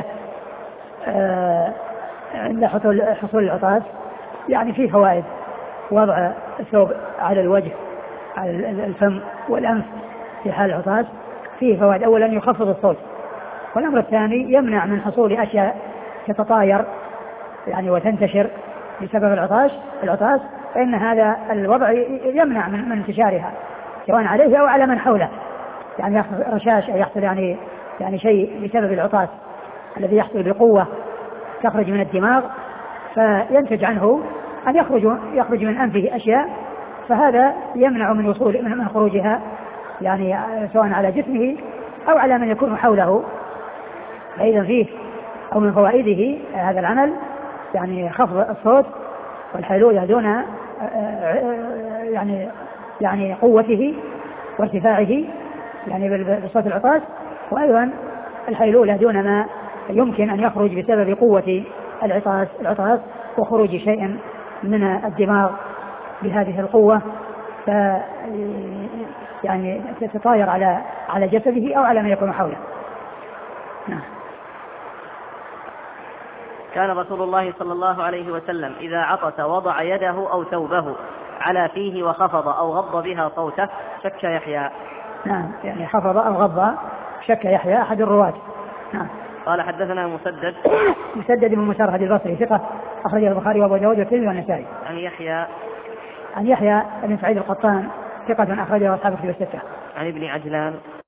عند حصول حصول العطاس يعني فيه فوائد. وضع الثوب على الوجه على الفم والأنف في حال العطاس فيه فوائد، أولا يخفض الصوت، والأمر الثاني يمنع من حصول أشياء تتطاير يعني وتنتشر بسبب العطاش العطاس فإن هذا الوضع يمنع من انتشارها سواء عليه أو على من حوله، يعني يحصل رشاش أو يحصل يعني يعني شيء بسبب العطاس الذي يحصل بقوة تخرج من الدماغ فينتج عنه أن يخرج يخرج من أنفه أشياء، فهذا يمنع من وصول من خروجها يعني سواء على جسمه أو على من يكون حوله. فإذا فيه أو من فوائده هذا العمل يعني خفض الصوت والحيلولة دون يعني يعني قوته وارتفاعه يعني بصوت العطاس، وأيضا الحيلولة دون ما يمكن أن يخرج بسبب قوة العطاس العطاس وخروج شيء من الدماغ بهذه القوة ف يعني تتطاير على على جسده أو على من يكون حوله. نعم. كان رسول الله صلى الله عليه وسلم إذا عطس وضع يده أو ثوبه على فيه وخفض أو غض بها صوته شك يحيى. نعم يعني خفض أو غض شك يحيى أحد الرواة. نعم. قال حدثنا مسدد مسدد بن مسرهد البصري ثقة أخرجه البخاري وأبو داود والترمذي والنسائي. عن يحيى عن يحيى بن سعيد القطان ثقة أخرجه أصحاب الكتب الستة. عن ابن عجلان